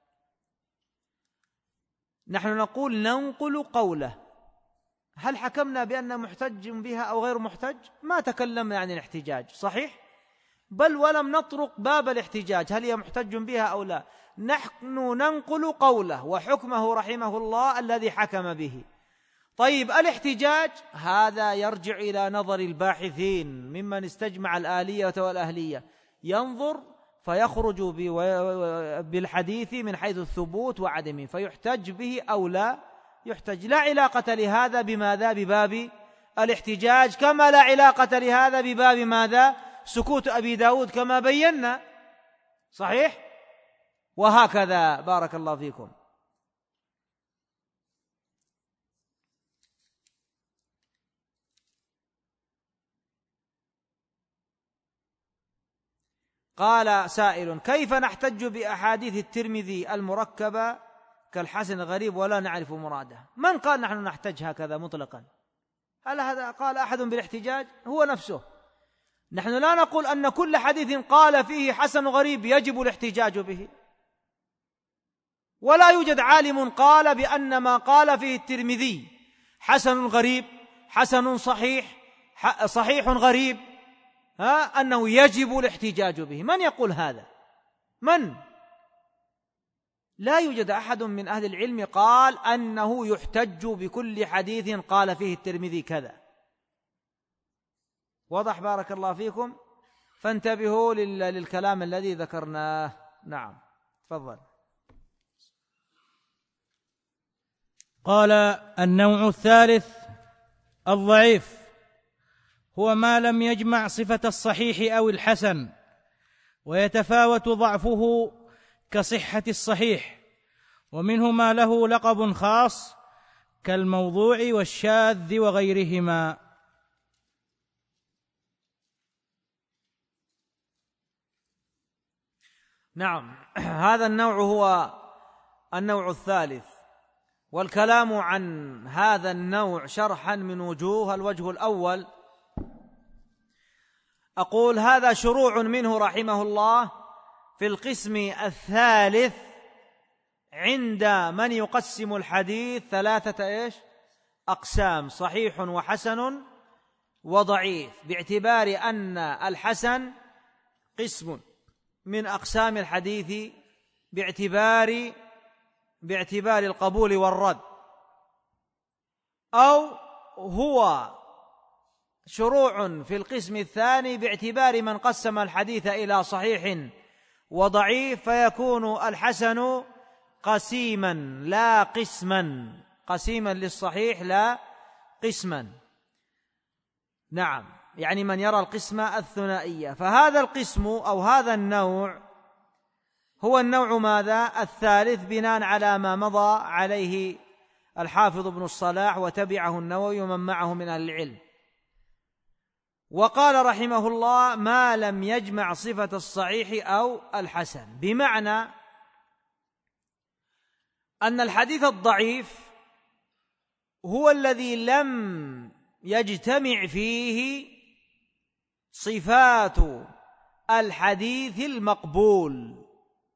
نحن نقول ننقل قوله، هل حكمنا بأن محتج بها أو غير محتج؟ ما تكلمنا عن الاحتجاج، صحيح؟ بل ولم نطرق باب الاحتجاج، هل هي محتج بها أو لا. نحن ننقل قوله وحكمه رحمه الله الذي حكم به. طيب، الاحتجاج هذا يرجع إلى نظر الباحثين ممن استجمع الآلية والأهلية، ينظر فيخرج بالحديث من حيث الثبوت وعدمه، فيحتج به أو لا يحتج. لا علاقة لهذا بماذا؟ بباب الاحتجاج، كما لا علاقة لهذا بباب ماذا؟ سكوت أبي داود كما بينا، صحيح؟ وهكذا. بارك الله فيكم. قال سائل: كيف نحتج بأحاديث الترمذي المركبة كالحسن الغريب ولا نعرف مراده؟ من قال نحن نحتج هكذا مطلقا؟ هل هذا قال أحد بالاحتجاج؟ هو نفسه. نحن لا نقول أن كل حديث قال فيه حسن غريب يجب الاحتجاج به، ولا يوجد عالم قال بأن ما قال فيه الترمذي حسن غريب، حسن صحيح، صحيح غريب، أنه يجب الاحتجاج به. من يقول هذا؟ من؟ لا يوجد أحد من أهل العلم قال أنه يحتج بكل حديث قال فيه الترمذي كذا. وضح؟ بارك الله فيكم. فانتبهوا للكلام الذي ذكرناه. نعم، تفضل.
قال: النوع الثالث الضعيف، هو ما لم يجمع صفة الصحيح أو الحسن، ويتفاوت ضعفه كصحة الصحيح، ومنه ما له لقب خاص كالموضوع والشاذ وغيرهما.
نعم، هذا النوع هو النوع الثالث، والكلام عن هذا النوع شرحا من وجوه. الوجه الأول، أقول هذا شروع منه رحمه الله في القسم الثالث عند من يقسم الحديث ثلاثة أقسام: صحيح وحسن وضعيف، باعتبار أن الحسن قسم من أقسام الحديث باعتبار القبول والرد، أو هو شروع في القسم الثاني باعتبار من قسم الحديث إلى صحيح وضعيف، فيكون الحسن قسيما لا قسما، قسيما للصحيح لا قسما. نعم، يعني من يرى القسمة الثنائية. فهذا القسم أو هذا النوع هو النوع ماذا؟ الثالث، بناء على ما مضى عليه الحافظ ابن الصلاح وتبعه النووي ومن معه من أهل العلم. وقال رحمه الله: ما لم يجمع صفة الصحيح أو الحسن، بمعنى أن الحديث الضعيف هو الذي لم يجتمع فيه صفات الحديث المقبول،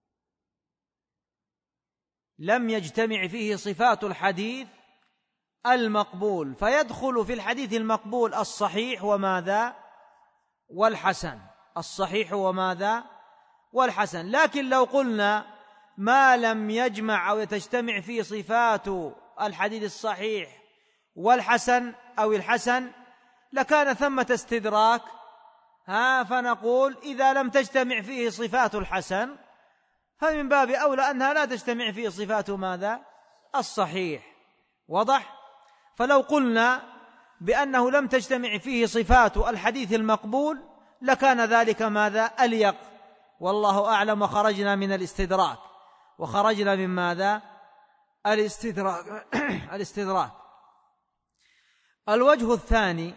لم يجتمع فيه صفات الحديث المقبول، فيدخل في الحديث المقبول الصحيح وماذا؟ والحسن. الصحيح وماذا؟ والحسن. لكن لو قلنا ما لم يجمع أو تجتمع فيه صفات الحديث الصحيح والحسن أو الحسن لكان ثمة استدراك، فنقول إذا لم تجتمع فيه صفات الحسن فمن باب أولى أنها لا تجتمع فيه صفات ماذا؟ الصحيح. وضح؟ فلو قلنا بأنه لم تجتمع فيه صفات الحديث المقبول لكان ذلك ماذا؟ أليق، والله أعلم. وخرجنا من الاستدراك، وخرجنا من ماذا؟ الاستدراك. الوجه الثاني: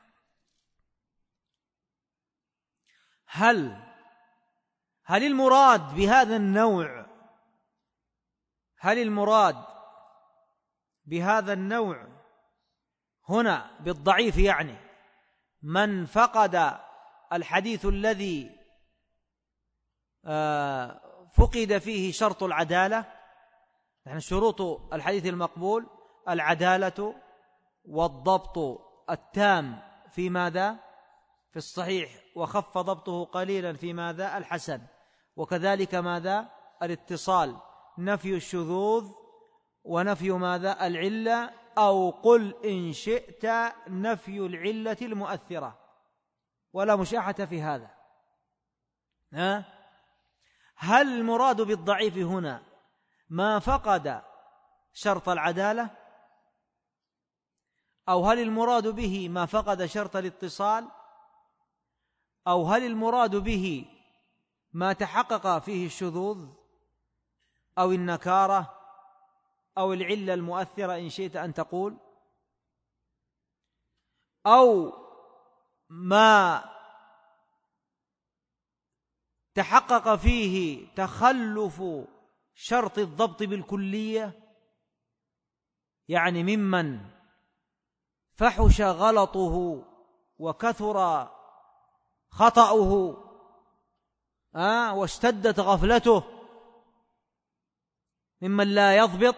هل المراد بهذا النوع، هل المراد بهذا النوع هنا بالضعيف يعني من فقد الحديث الذي فقد فيه شرط العدالة؟ يعني شروط الحديث المقبول العدالة والضبط التام في ماذا؟ في الصحيح، وخف ضبطه قليلا في ماذا؟ الحسن، وكذلك ماذا؟ الاتصال، نفي الشذوذ ونفي ماذا؟ العلة، أو قل إن شئت نفي العلة المؤثرة، ولا مشاحة في هذا. هل المراد بالضعيف هنا ما فقد شرط العدالة، أو هل المراد به ما فقد شرط الاتصال، أو هل المراد به ما تحقق فيه الشذوذ أو النكارة أو العلة المؤثرة إن شئت أن تقول، أو ما تحقق فيه تخلف شرط الضبط بالكلية، يعني ممن فحش غلطه وكثر خطأه واشتدت غفلته، ممن لا يضبط.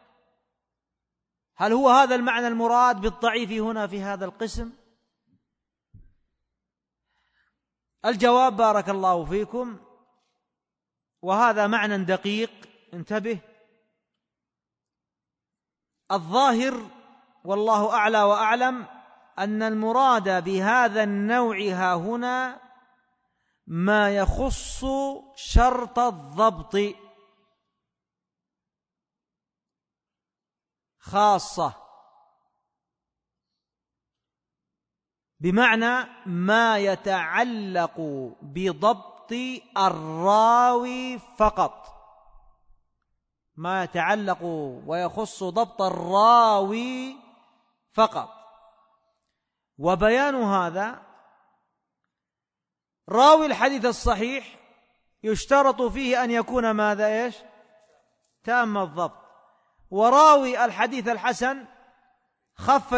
هل هو هذا المعنى المراد بالضعيف هنا في هذا القسم؟ الجواب بارك الله فيكم، وهذا معنى دقيق، انتبه. الظاهر والله أعلى وأعلم أن المراد بهذا النوع ها هنا ما يخص شرط الضبط خاصة، بمعنى ما يتعلق بضبط الراوي فقط، ما يتعلق ويخص ضبط الراوي فقط. وبيان هذا: راوي الحديث الصحيح يشترط فيه أن يكون ماذا؟ تام الضبط. وراوي الحديث الحسن خف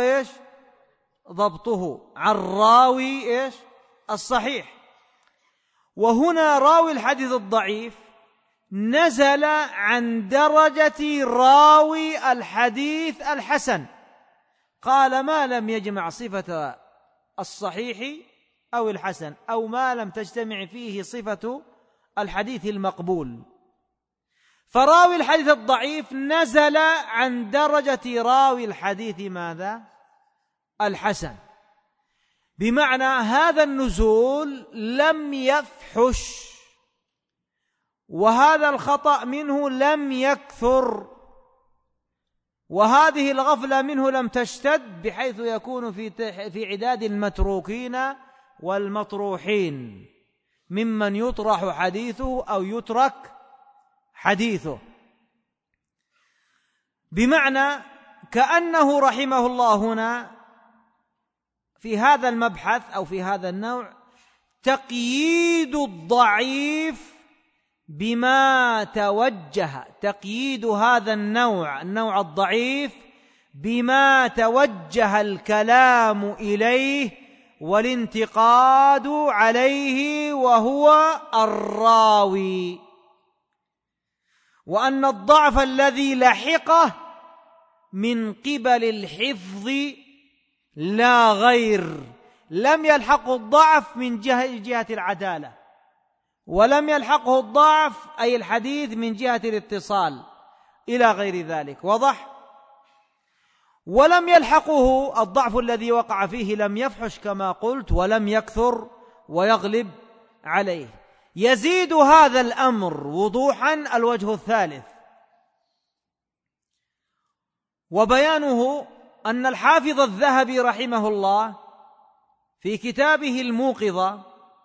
ضبطه عن راوي الصحيح. وهنا راوي الحديث الضعيف نزل عن درجة راوي الحديث الحسن، قال ما لم يجمع صفة الصحيح أو الحسن، أو ما لم تجتمع فيه صفة الحديث المقبول. فراوي الحديث الضعيف نزل عن درجة راوي الحديث ماذا؟ الحسن، بمعنى هذا النزول لم يفحش، وهذا الخطأ منه لم يكثر، وهذه الغفلة منه لم تشتد بحيث يكون في عداد المتروكين والمطروحين، ممن يطرح حديثه أو يترك حديثه. بمعنى كأنه رحمه الله هنا في هذا المبحث أو في هذا النوع تقييد الضعيف بما توجه، تقييد هذا النوع الضعيف بما توجه الكلام إليه والانتقاد عليه، وهو الراوي، وأن الضعف الذي لحقه من قبل الحفظ لا غير، لم يلحقه الضعف من جهة العدالة، ولم يلحقه الضعف أي الحديث من جهة الاتصال إلى غير ذلك، وضح. ولم يلحقه الضعف الذي وقع فيه، لم يفحش كما قلت، ولم يكثر ويغلب عليه. يزيد هذا الأمر وضوحا الوجه الثالث، وبيانه أن الحافظ الذهبي رحمه الله في كتابه الموقظة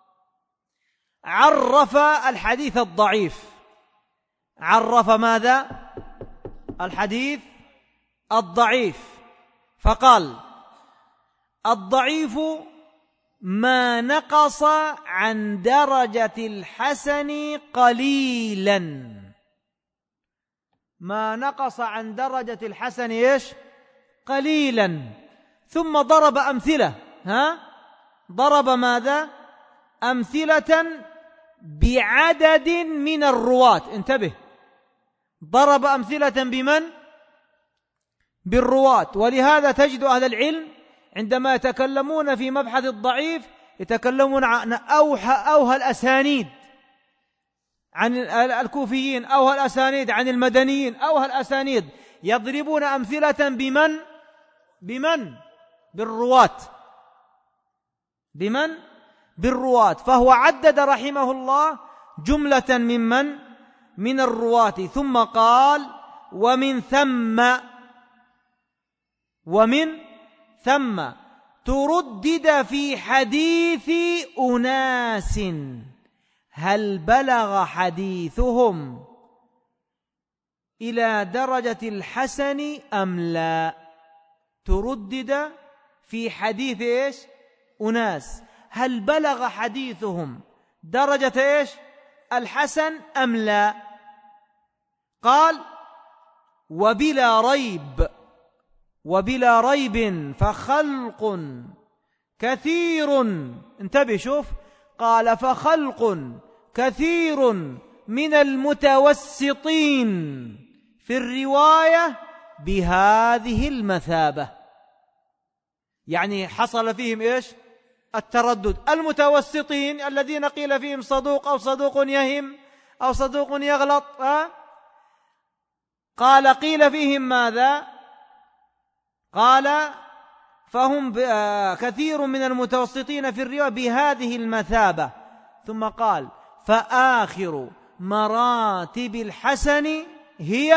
عرف الحديث الضعيف. عرف ماذا؟ الحديث الضعيف، فقال: الضعيف ما نقص عن درجة الحسن قليلا. ما نقص عن درجة الحسن إيش؟ قليلا. ثم ضرب أمثلة. ضرب ماذا؟ أمثلة بعدد من الرواة. انتبه، ضرب أمثلة بمن؟ بالرواة. ولهذا تجد أهل العلم عندما يتكلمون في مبحث الضعيف يتكلمون عن أوهى الأسانيد عن الكوفيين، أوهى الأسانيد عن المدنيين، أوهى الأسانيد. يضربون أمثلة بمن؟ بالرواة. بمن؟ بالرواة. فهو عدد رحمه الله جملة من الرواة، ثم قال: ومن ثم تردد في حديث أناس هل بلغ حديثهم إلى درجة الحسن أم لا. تردد في حديث إيش؟ أناس، هل بلغ حديثهم درجة إيش؟ الحسن أم لا. قال: وبلا ريب فخلق كثير. انتبه، شوف، قال: فخلق كثير من المتوسطين في الرواية بهذه المثابة. يعني حصل فيهم إيش؟ التردد. المتوسطين الذين قيل فيهم صدوق أو صدوق يهم أو صدوق يغلط، قال قيل فيهم ماذا؟ قال: فهم كثير من المتوسطين في الرواية بهذه المثابة. ثم قال: فآخر مراتب الحسن هي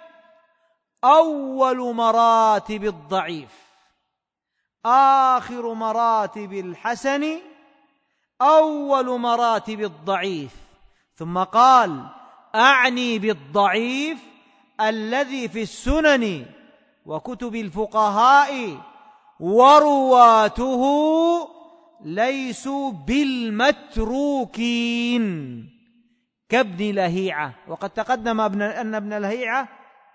أول مراتب الضعيف. آخر مراتب الحسن أول مراتب الضعيف. ثم قال: أعني بالضعيف الذي في السنن وكتب الفقهاء ورواته ليسوا بالمتروكين كابن لهيعة. وقد تقدم أن ابن لهيعة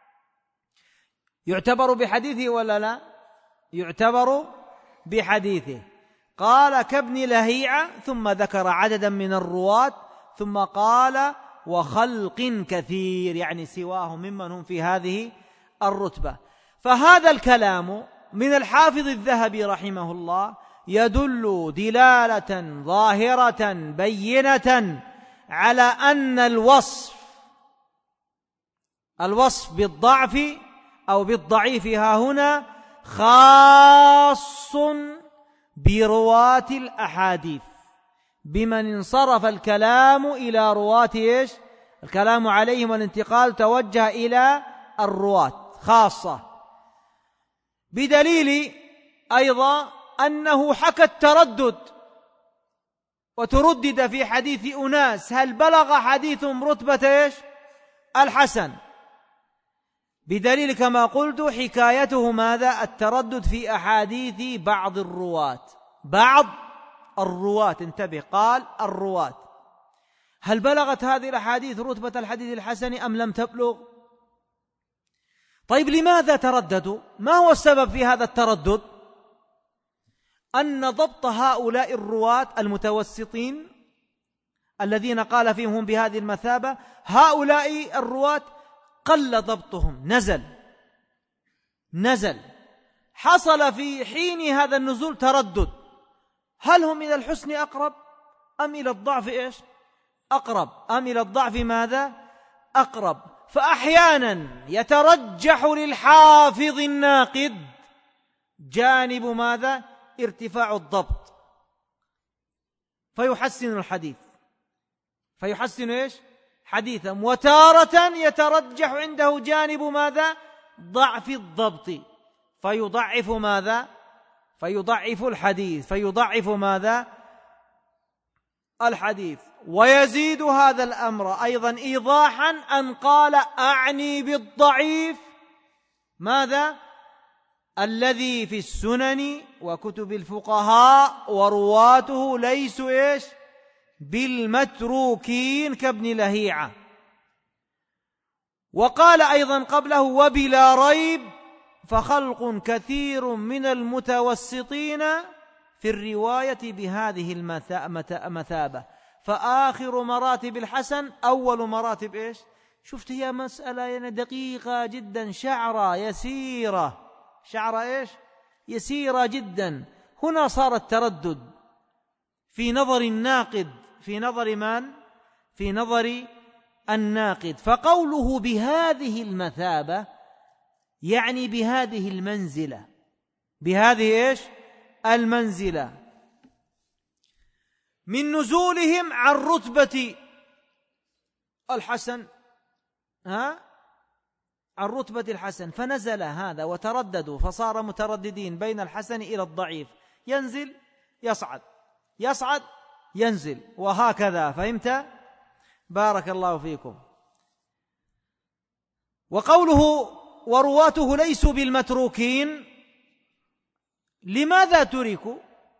يعتبر بحديثه ولا لا؟ يعتبر بحديثه. قال: كابن لهيعة، ثم ذكر عددا من الرواة، ثم قال: وخلق كثير، يعني سواه ممن هم في هذه الرتبة. فهذا الكلام من الحافظ الذهبي رحمه الله يدل دلالة ظاهرة بينة على أن الوصف بالضعف أو بالضعيف ها هنا خاص برواة الأحاديث، بمن انصرف الكلام إلى رواة إيش؟ الكلام عليهم والانتقال توجه إلى الرواة خاصة. بدليل أيضا أنه حكى التردد وتردد في حديث أناس هل بلغ حديثهم رتبة إيش؟ الحسن. بدليل كما قلت حكايته ماذا؟ التردد في أحاديث بعض الرواة. انتبه، قال الرواة. هل بلغت هذه الأحاديث رتبة الحديث الحسن أم لم تبلغ؟ طيب، لماذا ترددوا؟ ما هو السبب في هذا التردد؟ أن ضبط هؤلاء الرواة المتوسطين الذين قال فيهم هم بهذه المثابة، هؤلاء الرواة قل ضبطهم، نزل. حصل في حين هذا النزول تردد، هل هم إلى الحسن أقرب أم إلى الضعف إيش؟ أقرب. أم إلى الضعف ماذا؟ أقرب. فأحيانا يترجح للحافظ الناقد جانب ماذا؟ ارتفاع الضبط، فيحسن الحديث، فيحسن إيش؟ حديثا. وتارة يترجح عنده جانب ماذا؟ ضعف الضبط، فيضعف ماذا؟ فيضعف الحديث. فيضعف ماذا؟ الحديث. ويزيد هذا الأمر أيضا إيضاحا أن قال أعني بالضعيف ماذا؟ الذي في السنن وكتب الفقهاء ورواته ليسوا إيش؟ بالمتروكين كابن لهيعة. وقال أيضا قبله وبلا ريب فخلق كثير من المتوسطين في الرواية بهذه المثابة. فآخر مراتب الحسن أول مراتب إيش؟ شفت هي مسألة يعني دقيقة جدا، شعرة يسيرة، شعرة إيش؟ يسيرة جدا. هنا صار التردد في نظر الناقد. في نظر من؟ في نظر الناقد. فقوله بهذه المثابة يعني بهذه المنزلة، بهذه إيش؟ المنزلة، من نزولهم عن رتبة الحسن، عن رتبة الحسن، فنزل هذا وترددوا فصار مترددين بين الحسن إلى الضعيف، ينزل يصعد، يصعد ينزل، وهكذا. فهمت؟ بارك الله فيكم. وقوله ورواته ليسوا بالمتروكين، لماذا تركوا؟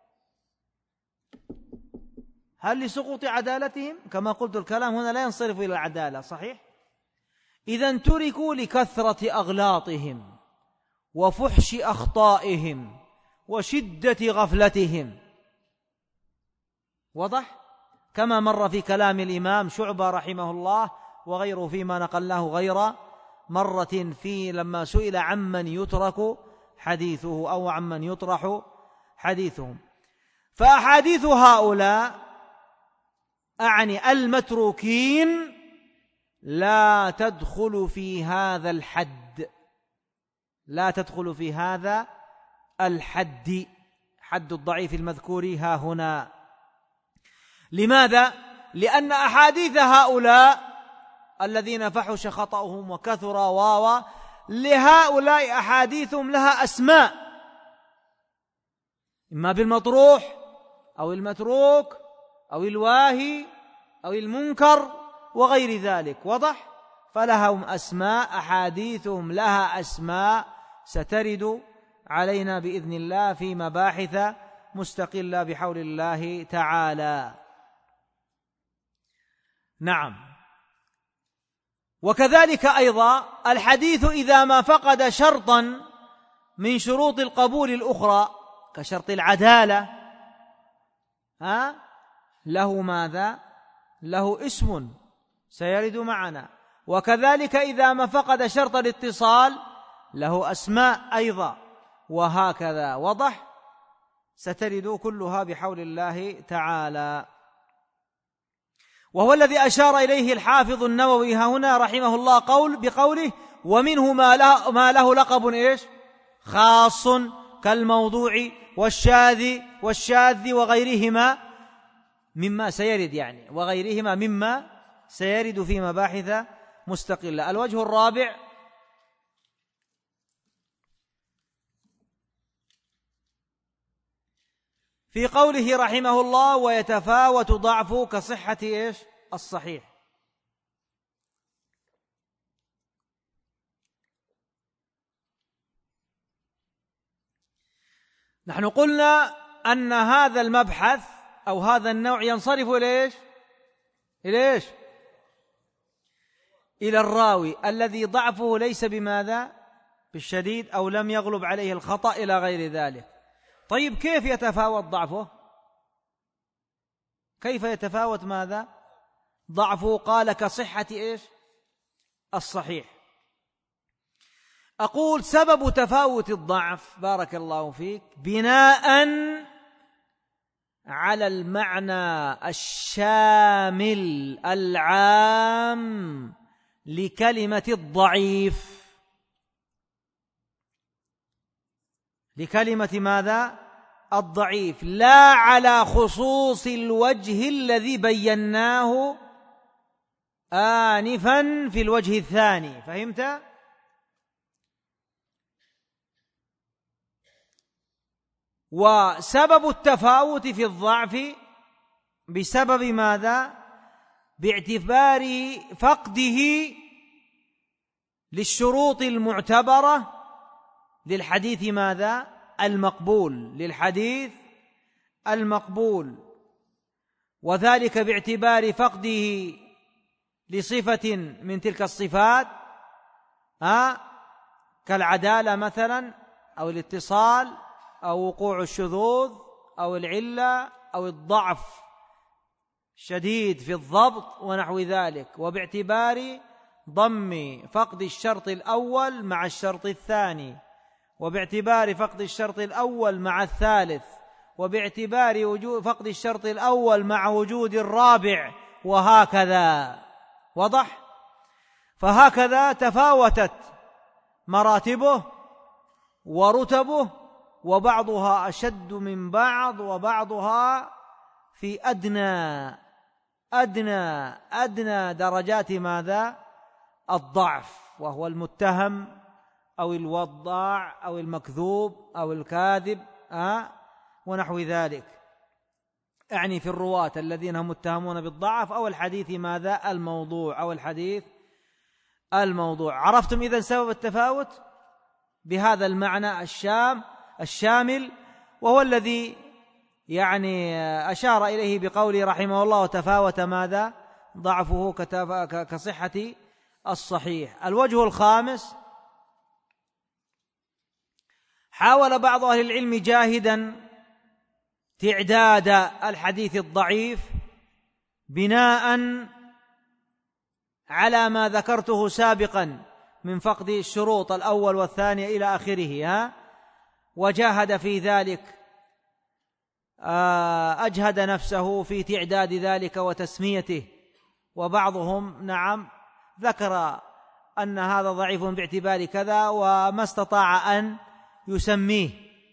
هل لسقوط عدالتهم؟ كما قلت الكلام هنا لا ينصرف إلى العدالة، صحيح؟ إذن تركوا لكثرة أغلاطهم وفحش أخطائهم وشدة غفلتهم. وضح؟ كما مر في كلام الإمام شعبة رحمه الله وغيره فيما نقله غير مرة في لما سئل عمن يترك حديثه أو عمن يطرح حديثهم. فأحاديث هؤلاء أعني المتروكين لا تدخل في هذا الحد، لا تدخل في هذا الحد، حد الضعيف المذكور ها هنا. لماذا؟ لأن أحاديث هؤلاء الذين فحش خطأهم وكثر لهؤلاء أحاديثهم لها أسماء، إما بالمطروح أو المتروك أو الواهي أو المنكر وغير ذلك. وضح؟ فلهم أسماء، أحاديثهم لها أسماء سترد علينا بإذن الله في مباحث مستقلة بحول الله تعالى. نعم. وكذلك أيضا الحديث إذا ما فقد شرطا من شروط القبول الأخرى كشرط العدالة له ماذا؟ له اسم سيرد معنا. وكذلك إذا ما فقد شرط الاتصال له أسماء أيضا، وهكذا. وضح؟ سترد كلها بحول الله تعالى. وهو الذي أشار إليه الحافظ النووي هنا رحمه الله بقوله ومنه ما له لقب إيش؟ خاص كالموضوع والشاذ وغيرهما مما سيرد، يعني وغيرهما مما سيرد في مباحث مستقلة. الوجه الرابع في قوله رحمه الله ويتفاوت ضعفه كصحة إيش؟ الصحيح. نحن قلنا أن هذا المبحث أو هذا النوع ينصرف إلى إيش؟ إلى الراوي الذي ضعفه ليس بماذا؟ بالشديد أو لم يغلب عليه الخطأ إلى غير ذلك. طيب كيف يتفاوت ضعفه؟ كيف يتفاوت ماذا؟ ضعفه. قال كصحة إيش؟ الصحيح. أقول سبب تفاوت الضعف بارك الله فيك بناء على المعنى الشامل العام لكلمة الضعيف، لكلمة ماذا؟ الضعيف، لا على خصوص الوجه الذي بيناه آنفا في الوجه الثاني. فهمت؟ وسبب التفاوت في الضعف بسبب ماذا؟ باعتبار فقده للشروط المعتبرة للحديث ماذا؟ المقبول، للحديث المقبول، وذلك باعتبار فقده لصفة من تلك الصفات كالعدالة مثلا، أو الاتصال، أو وقوع الشذوذ، أو العلة، أو الضعف شديد في الضبط ونحو ذلك، وباعتبار ضم فقد الشرط الأول مع الشرط الثاني، وباعتبار فقد الشرط الأول مع الثالث، وباعتبار وجود فقد الشرط الأول مع وجود الرابع، وهكذا. وضح؟ فهكذا تفاوتت مراتبه ورتبه، وبعضها أشد من بعض، وبعضها في أدنى درجات ماذا؟ الضعف، وهو المتهم أو الوضاع أو المكذوب أو الكاذب ونحو ذلك، يعني في الرواة الذين هم متهمون بالضعف، أو الحديث ماذا؟ الموضوع، أو الحديث الموضوع. عرفتم إذن سبب التفاوت بهذا المعنى الشامل، وهو الذي يعني أشار إليه بقوله رحمه الله: وتفاوت ماذا؟ ضعفه كصحة الصحيح. الوجه الخامس: حاول بعض أهل العلم جاهدا تعداد الحديث الضعيف بناء على ما ذكرته سابقا من فقد الشروط الأول والثاني إلى آخره، وجاهد في ذلك، أجهد نفسه في تعداد ذلك وتسميته. وبعضهم ذكر أن هذا ضعيف باعتبار كذا، وما استطاع أن يسميه،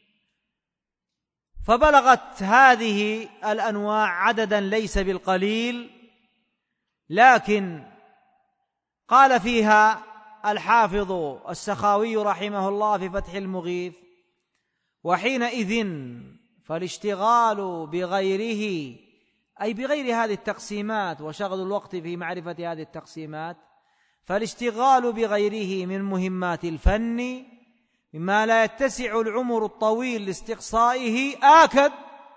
فبلغت هذه الأنواع عددا ليس بالقليل. لكن قال فيها الحافظ السخاوي رحمه الله في فتح المغيث: وحينئذ فالاشتغال بغيره، أي بغير هذه التقسيمات، وشغل الوقت في معرفة هذه التقسيمات، فالاشتغال بغيره من مهمات الفن مما لا يتسع العمر الطويل لاستقصائه آكد.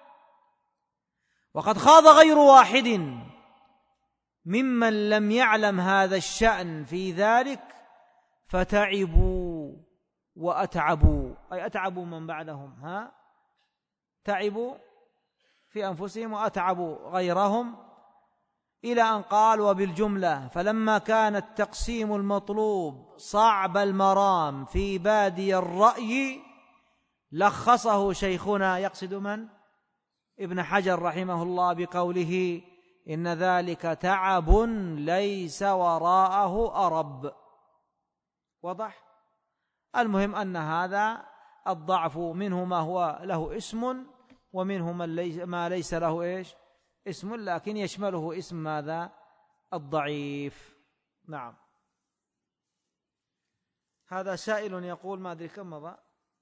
وقد خاض غير واحد ممن لم يعلم هذا الشأن في ذلك فتعبوا وأتعبوا، أي أتعبوا من بعدهم، تعبوا في أنفسهم وأتعبوا غيرهم، إلى أن قال: وبالجملة فلما كان التقسيم المطلوب صعب المرام في بادي الرأي لخصه شيخنا، يقصد من؟ ابن حجر رحمه الله، بقوله: إن ذلك تعب ليس وراءه أرب. وضح؟ المهم أن هذا الضعف منه ما هو له اسم، ومنه ما ليس له اسم، لكن يشمله اسم ماذا؟ الضعيف. نعم. هذا سائل يقول، ما أدري كم مضى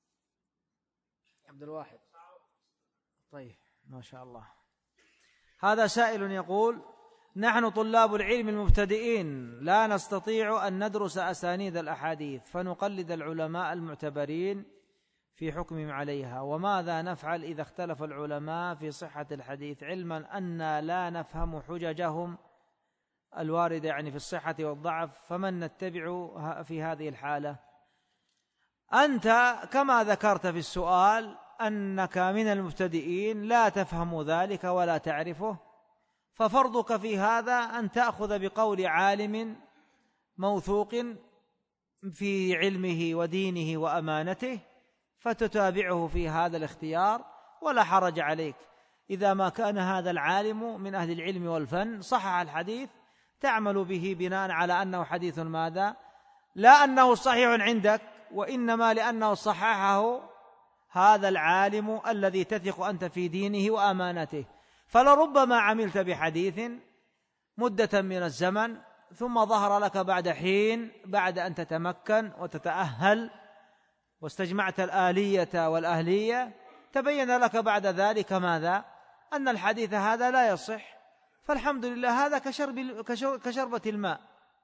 عبد الواحد؟ طيب، ما شاء الله. هذا سائل يقول: نحن طلاب العلم المبتدئين لا نستطيع أن ندرس أسانيد الأحاديث، فنقلد العلماء المعتبرين في حكمهم عليها، وماذا نفعل إذا اختلف العلماء في صحة الحديث، علما أننا لا نفهم حججهم الواردة يعني في الصحة والضعف، فمن نتبع في هذه الحالة؟ أنت كما ذكرت في السؤال أنك من المبتدئين لا تفهم ذلك ولا تعرفه، ففرضك في هذا أن تأخذ بقول عالم موثوق في علمه ودينه وأمانته، فتتابعه في هذا الاختيار، ولا حرج عليك. إذا ما كان هذا العالم من أهل العلم والفن صحح الحديث، تعمل به بناء على أنه حديث ماذا؟ لا أنه صحيح عندك، وإنما لأنه صححه هذا العالم الذي تثق أنت في دينه وأمانته. فلربما عملت بحديث مدة من الزمن، ثم ظهر لك بعد حين، بعد أن تتمكن وتتأهل واستجمعت الآلية والأهلية، تبين لك بعد ذلك ماذا؟ أن الحديث هذا لا يصح، فالحمد لله هذا كشربة الماء،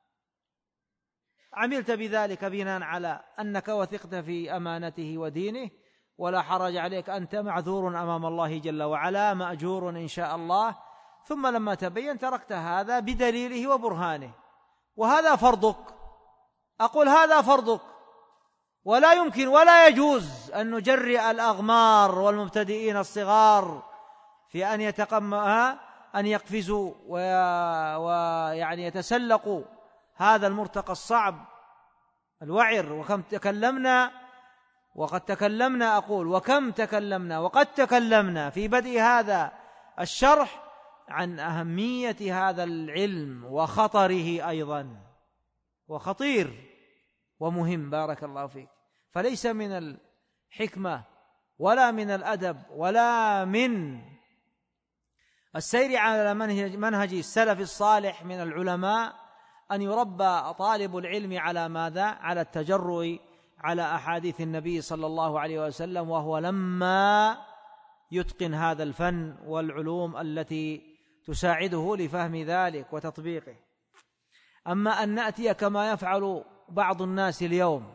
عملت بذلك بناء على أنك وثقت في أمانته ودينه، ولا حرج عليك، أنت معذور أمام الله جل وعلا، مأجور إن شاء الله. ثم لما تبين تركت هذا بدليله وبرهانه، وهذا فرضك، أقول هذا فرضك، ولا يمكن ولا يجوز أن نجرئ الأغمار والمبتدئين الصغار في أن يقفزوا ويعني يتسلقوا هذا المرتقى الصعب الوعر. وكم تكلمنا وقد تكلمنا، أقول وكم تكلمنا وقد تكلمنا في بدء هذا الشرح عن أهمية هذا العلم وخطره أيضا، وخطير ومهم، بارك الله فيك. فليس من الحكمة ولا من الأدب ولا من السير على منهج السلف الصالح من العلماء أن يربى طالب العلم على ماذا؟ على التجرؤ على أحاديث النبي صلى الله عليه وسلم، وهو لما يتقن هذا الفن والعلوم التي تساعده لفهم ذلك وتطبيقه. أما أن نأتي كما يفعل بعض الناس اليوم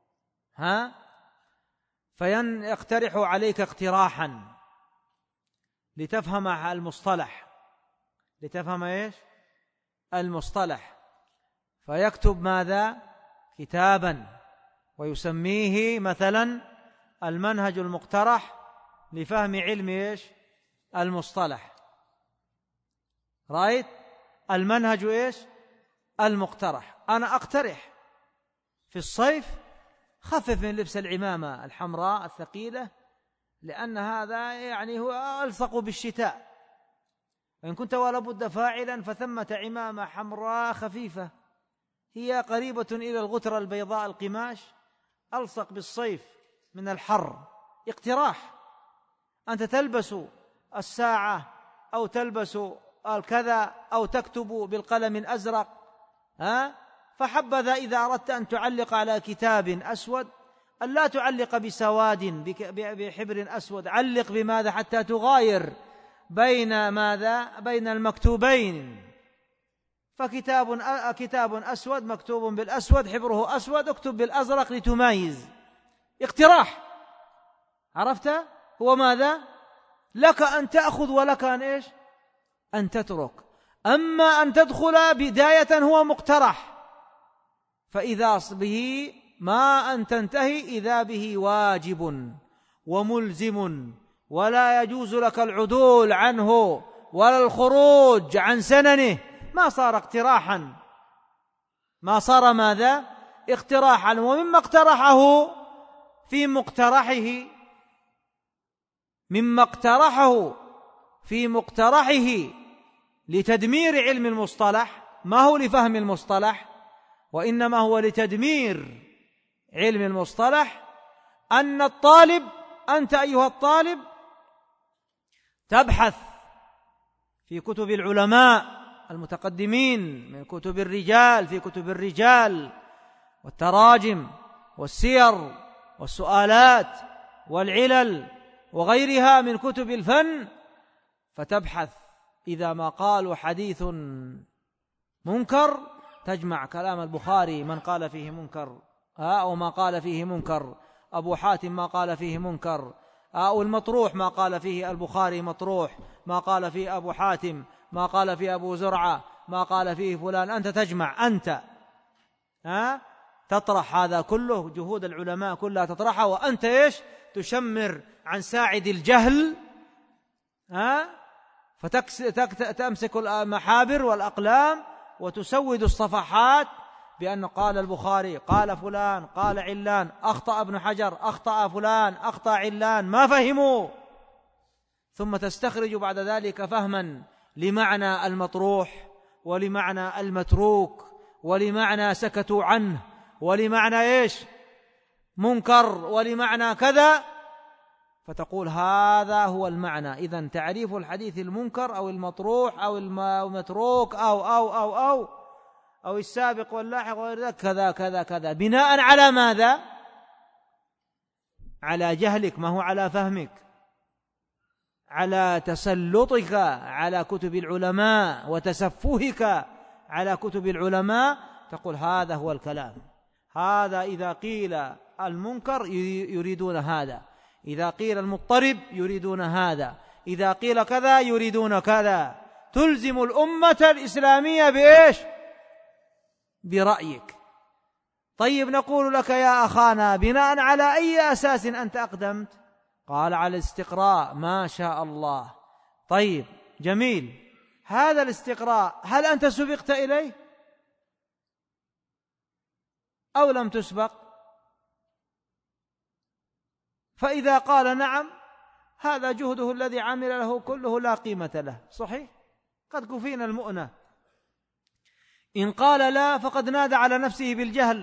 فيقترح عليك اقتراحا لتفهم المصطلح، لتفهم ايش؟ المصطلح، فيكتب ماذا؟ كتابا ويسميه مثلا المنهج المقترح لفهم علم ايش؟ المصطلح. رأيت؟ المنهج ايش؟ المقترح. أنا أقترح في الصيف خفف من لبس العمامة الحمراء الثقيلة، لأن هذا يعني هو ألصق بالشتاء، وإن كنت ولا بد فاعلا فثمة عمامة حمراء خفيفة هي قريبة إلى الغترة البيضاء القماش، ألصق بالصيف من الحر. اقتراح، أنت تلبس الساعة أو تلبس الكذا أو تكتب بالقلم الأزرق، فحبذا إذا أردت أن تعلق على كتاب أسود أن لا تعلق بسواد بحبر أسود، علق بماذا؟ حتى تغاير بين ماذا؟ بين المكتوبين. فكتاب أسود مكتوب بالأسود حبره أسود، اكتب بالأزرق لتمايز. اقتراح، عرفت؟ هو ماذا؟ لك أن تأخذ ولك أن إيش؟ أن تترك. أما أن تدخل بداية هو مقترح، فإذا به ما أن تنتهي إذا به واجب وملزم، ولا يجوز لك العدول عنه ولا الخروج عن سننه، ما صار اقتراحا، ما صار ماذا؟ اقتراحا. ومما اقترحه في مقترحه لتدمير علم المصطلح، ما هو لفهم المصطلح وإنما هو لتدمير علم المصطلح، أن الطالب، أنت أيها الطالب، تبحث في كتب العلماء المتقدمين من كتب الرجال، في كتب الرجال والتراجم والسير والسؤالات والعلل وغيرها من كتب الفن، فتبحث إذا ما قالوا حديث منكر تجمع كلام البخاري من قال فيه منكر أو ما قال فيه منكر، أبو حاتم ما قال فيه منكر، أو المطروح ما قال فيه البخاري مطروح، ما قال فيه أبو حاتم، ما قال فيه أبو زرعة، ما قال فيه فلان. أنت تجمع، أنت تطرح هذا كله، جهود العلماء كلها تطرحها، وأنت إيش؟ تشمر عن ساعد الجهل، فتمسك المحابر والأقلام وتسود الصفحات بأن قال البخاري، قال فلان، قال علان، أخطأ ابن حجر، أخطأ فلان، أخطأ علان، ما فهموا. ثم تستخرج بعد ذلك فهما لمعنى المطروح ولمعنى المتروك ولمعنى سكتوا عنه ولمعنى إيش؟ منكر، ولمعنى كذا، فتقول هذا هو المعنى. إذن تعريف الحديث المنكر أو المطروح أو المتروك أو السابق واللاحق وغير ذلك كذا كذا كذا، بناء على ماذا؟ على جهلك، ما هو على فهمك. على تسلطك على كتب العلماء وتسفهك على كتب العلماء، تقول هذا هو الكلام. هذا إذا قيل المنكر يريدون هذا، إذا قيل المضطرب يريدون هذا، إذا قيل كذا يريدون كذا. تلزم الأمة الإسلامية بإيش؟ برأيك. طيب نقول لك يا أخانا بناء على أي أساس أنت أقدمت؟ قال على الاستقراء. ما شاء الله. طيب جميل، هذا الاستقراء هل أنت سبقت إليه أو لم تسبق؟ فإذا قال نعم هذا جهده الذي عمل له كله لا قيمة له، صحيح، قد كفينا المؤنة. إن قال لا فقد نادى على نفسه بالجهل.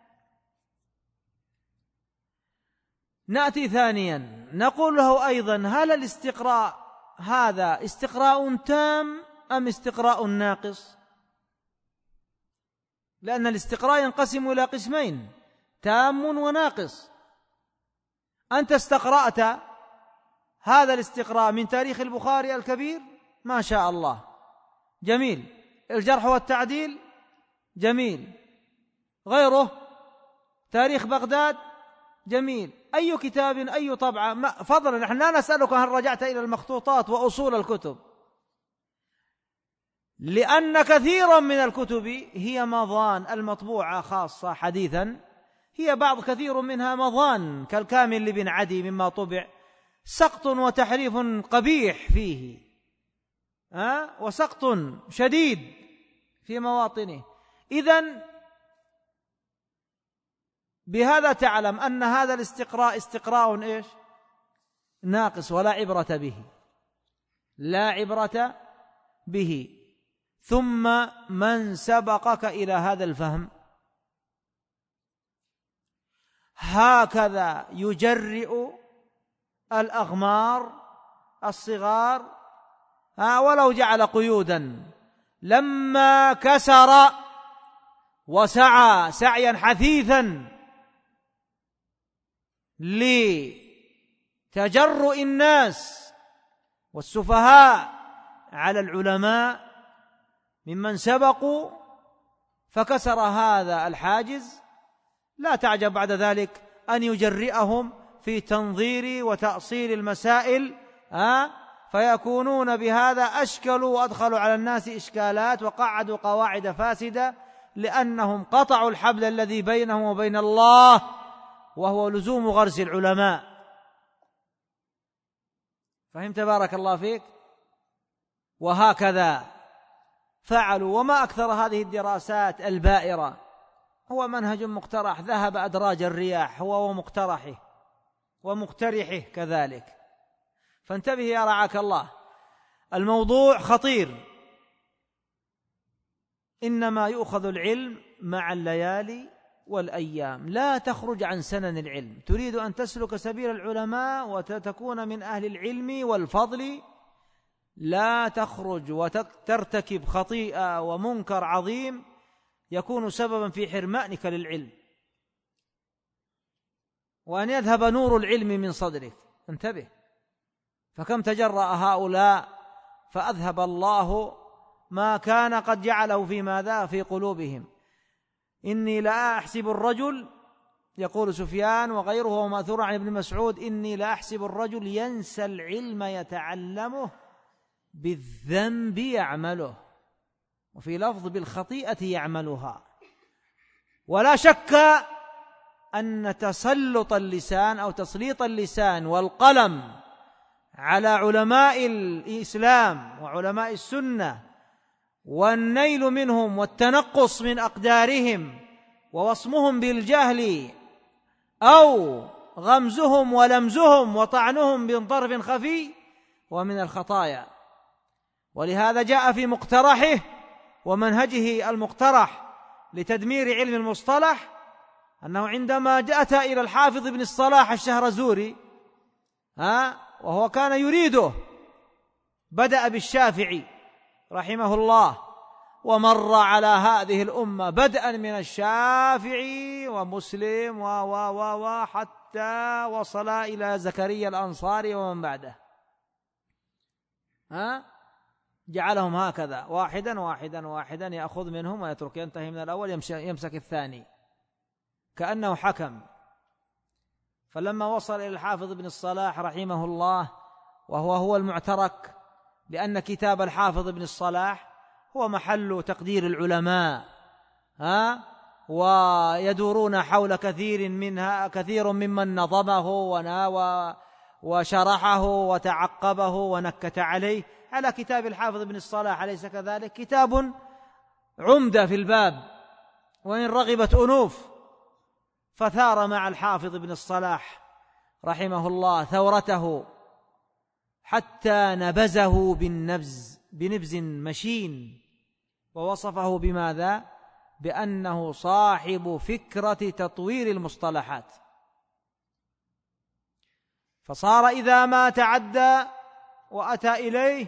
نأتي ثانيا نقول له أيضا هل الاستقراء هذا استقراء تام أم استقراء ناقص؟ لأن الاستقراء ينقسم إلى قسمين، تام وناقص. أنت استقرأت هذا الاستقراء من تاريخ البخاري الكبير، ما شاء الله، جميل. الجرح والتعديل، جميل. غيره، تاريخ بغداد، جميل. أي كتاب، أي طبعة، فضلا نحن لا نسألك هل رجعت إلى المخطوطات وأصول الكتب، لأن كثيرا من الكتب هي مضان المطبوعة خاصة حديثا، هي كثير منها مضان كالكامل لابن عدي مما طبع، سقط وتحريف قبيح فيه، وسقط شديد في مواطنه. إذن بهذا تعلم أن هذا الاستقراء استقراء إيش؟ ناقص ولا عبرة به، لا عبرة به. ثم من سبقك إلى هذا الفهم هكذا يجرئ الأغمار الصغار، ولو جعل قيودا، لما كسر وسعى سعيا حثيثا لتجرؤ الناس والسفهاء على العلماء ممن سبقوا، فكسر هذا الحاجز، لا تعجب بعد ذلك أن يجرئهم في تنظير وتأصيل المسائل، فيكونون بهذا أشكلوا وأدخلوا على الناس إشكالات وقعدوا قواعد فاسدة، لأنهم قطعوا الحبل الذي بينهم وبين الله، وهو لزوم غرس العلماء. فهمت بارك الله فيك؟ وهكذا فعلوا. وما أكثر هذه الدراسات البائرة، هو منهج مقترح ذهب أدراج الرياح، هو ومقترحه ومقترحه كذلك. فانتبه يا رعاك الله، الموضوع خطير. إنما يؤخذ العلم مع الليالي والأيام، لا تخرج عن سنن العلم. تريد أن تسلك سبيل العلماء وتكون من أهل العلم والفضل، لا تخرج وترتكب خطيئة ومنكر عظيم يكون سببا في حرمانك للعلم وأن يذهب نور العلم من صدرك. انتبه، فكم تجرأ هؤلاء فأذهب الله ما كان قد جعله في ماذا؟ في قلوبهم. إني لا أحسب الرجل، يقول سفيان وغيره ومأثور عن ابن مسعود، إني لا أحسب الرجل ينسى العلم يتعلمه بالذنب يعمله، وفي لفظ بالخطيئة يعملها. ولا شك أن تسلط اللسان أو تسليط اللسان والقلم على علماء الإسلام وعلماء السنة والنيل منهم والتنقص من أقدارهم ووصمهم بالجهل أو غمزهم ولمزهم وطعنهم من طرف خفي ومن الخطايا. ولهذا جاء في مقترحه ومنهجه المقترح لتدمير علم المصطلح أنه عندما أتى إلى الحافظ ابن الصلاح الشهرزوري وهو كان يريده، بدأ بالشافعي رحمه الله ومر على هذه الأمة بدءا من الشافعي ومسلم حتى وصل إلى زكريا الأنصاري ومن بعده. جعلهم هكذا واحدا واحدا واحدا، يأخذ منهم ويترك، ينتهي من الأول يمسك الثاني كأنه حكم. فلما وصل إلى الحافظ ابن الصلاح رحمه الله، وهو المعترك، لأن كتاب الحافظ ابن الصلاح هو محل تقدير العلماء، ويدورون حول كثير ممن نظمه وشرحه وتعقبه ونكت عليه على كتاب الحافظ ابن الصلاح، أليس كذلك؟ كتاب عمدة في الباب وإن رغبت أنوف. فثار مع الحافظ ابن الصلاح رحمه الله ثورته حتى نبذه بنبز مشين، ووصفه بماذا؟ بأنه صاحب فكرة تطوير المصطلحات. فصار إذا ما تعدى وأتى إليه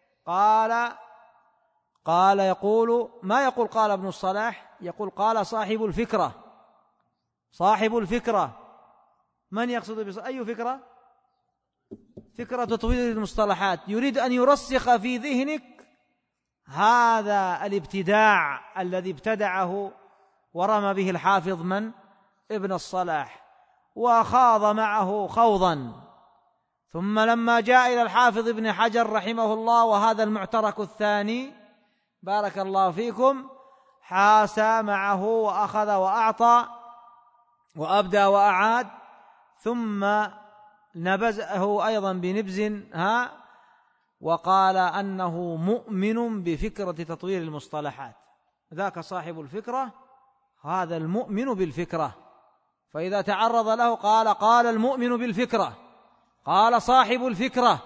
قال يقول، ما يقول قال ابن الصلاح، يقول قال صاحب الفكرة. صاحب الفكرة من يقصد أي فكرة؟ فكرة تطوير المصطلحات. يريد أن يرسخ في ذهنك هذا الابتداع الذي ابتدعه ورمى به الحافظ من؟ ابن الصلاح، وخاض معه خوضا. ثم لما جاء إلى الحافظ ابن حجر رحمه الله، وهذا المعترك الثاني بارك الله فيكم، حاس معه وأخذ وأعطى وأبدى وأعاد، ثم نبذه أيضا بنبز وقال أنه مؤمن بفكرة تطوير المصطلحات. ذاك صاحب الفكرة، هذا المؤمن بالفكرة. فإذا تعرض له قال المؤمن بالفكرة، قال صاحب الفكرة.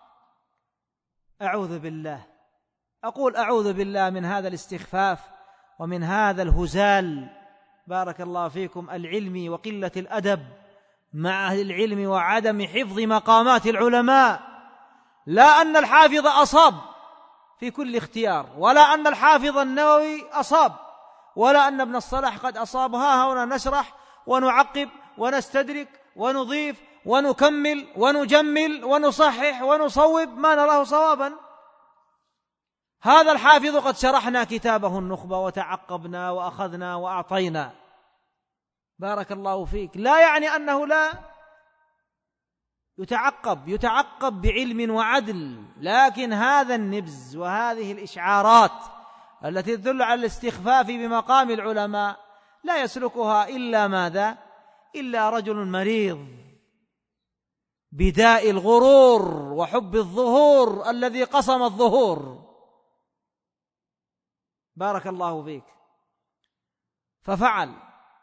أعوذ بالله، أقول أعوذ بالله من هذا الاستخفاف ومن هذا الهزال بارك الله فيكم العلمي، وقلة الأدب مع أهل العلم، وعدم حفظ مقامات العلماء. لا أن الحافظ أصاب في كل اختيار، ولا أن الحافظ النووي أصاب، ولا أن ابن الصلاح قد أصاب. هنا نشرح ونعقب ونستدرك ونضيف ونكمل ونجمل ونصحح ونصوب ما نراه صوابا. هذا الحافظ قد شرحنا كتابه النخبة وتعقبنا وأخذنا وأعطينا بارك الله فيك. لا يعني أنه لا يتعقب بعلم وعدل، لكن هذا النبز وهذه الإشعارات التي تدل على الاستخفاف بمقام العلماء لا يسلكها إلا ماذا؟ إلا رجل مريض بداء الغرور وحب الظهور الذي قصم الظهور بارك الله فيك. ففعل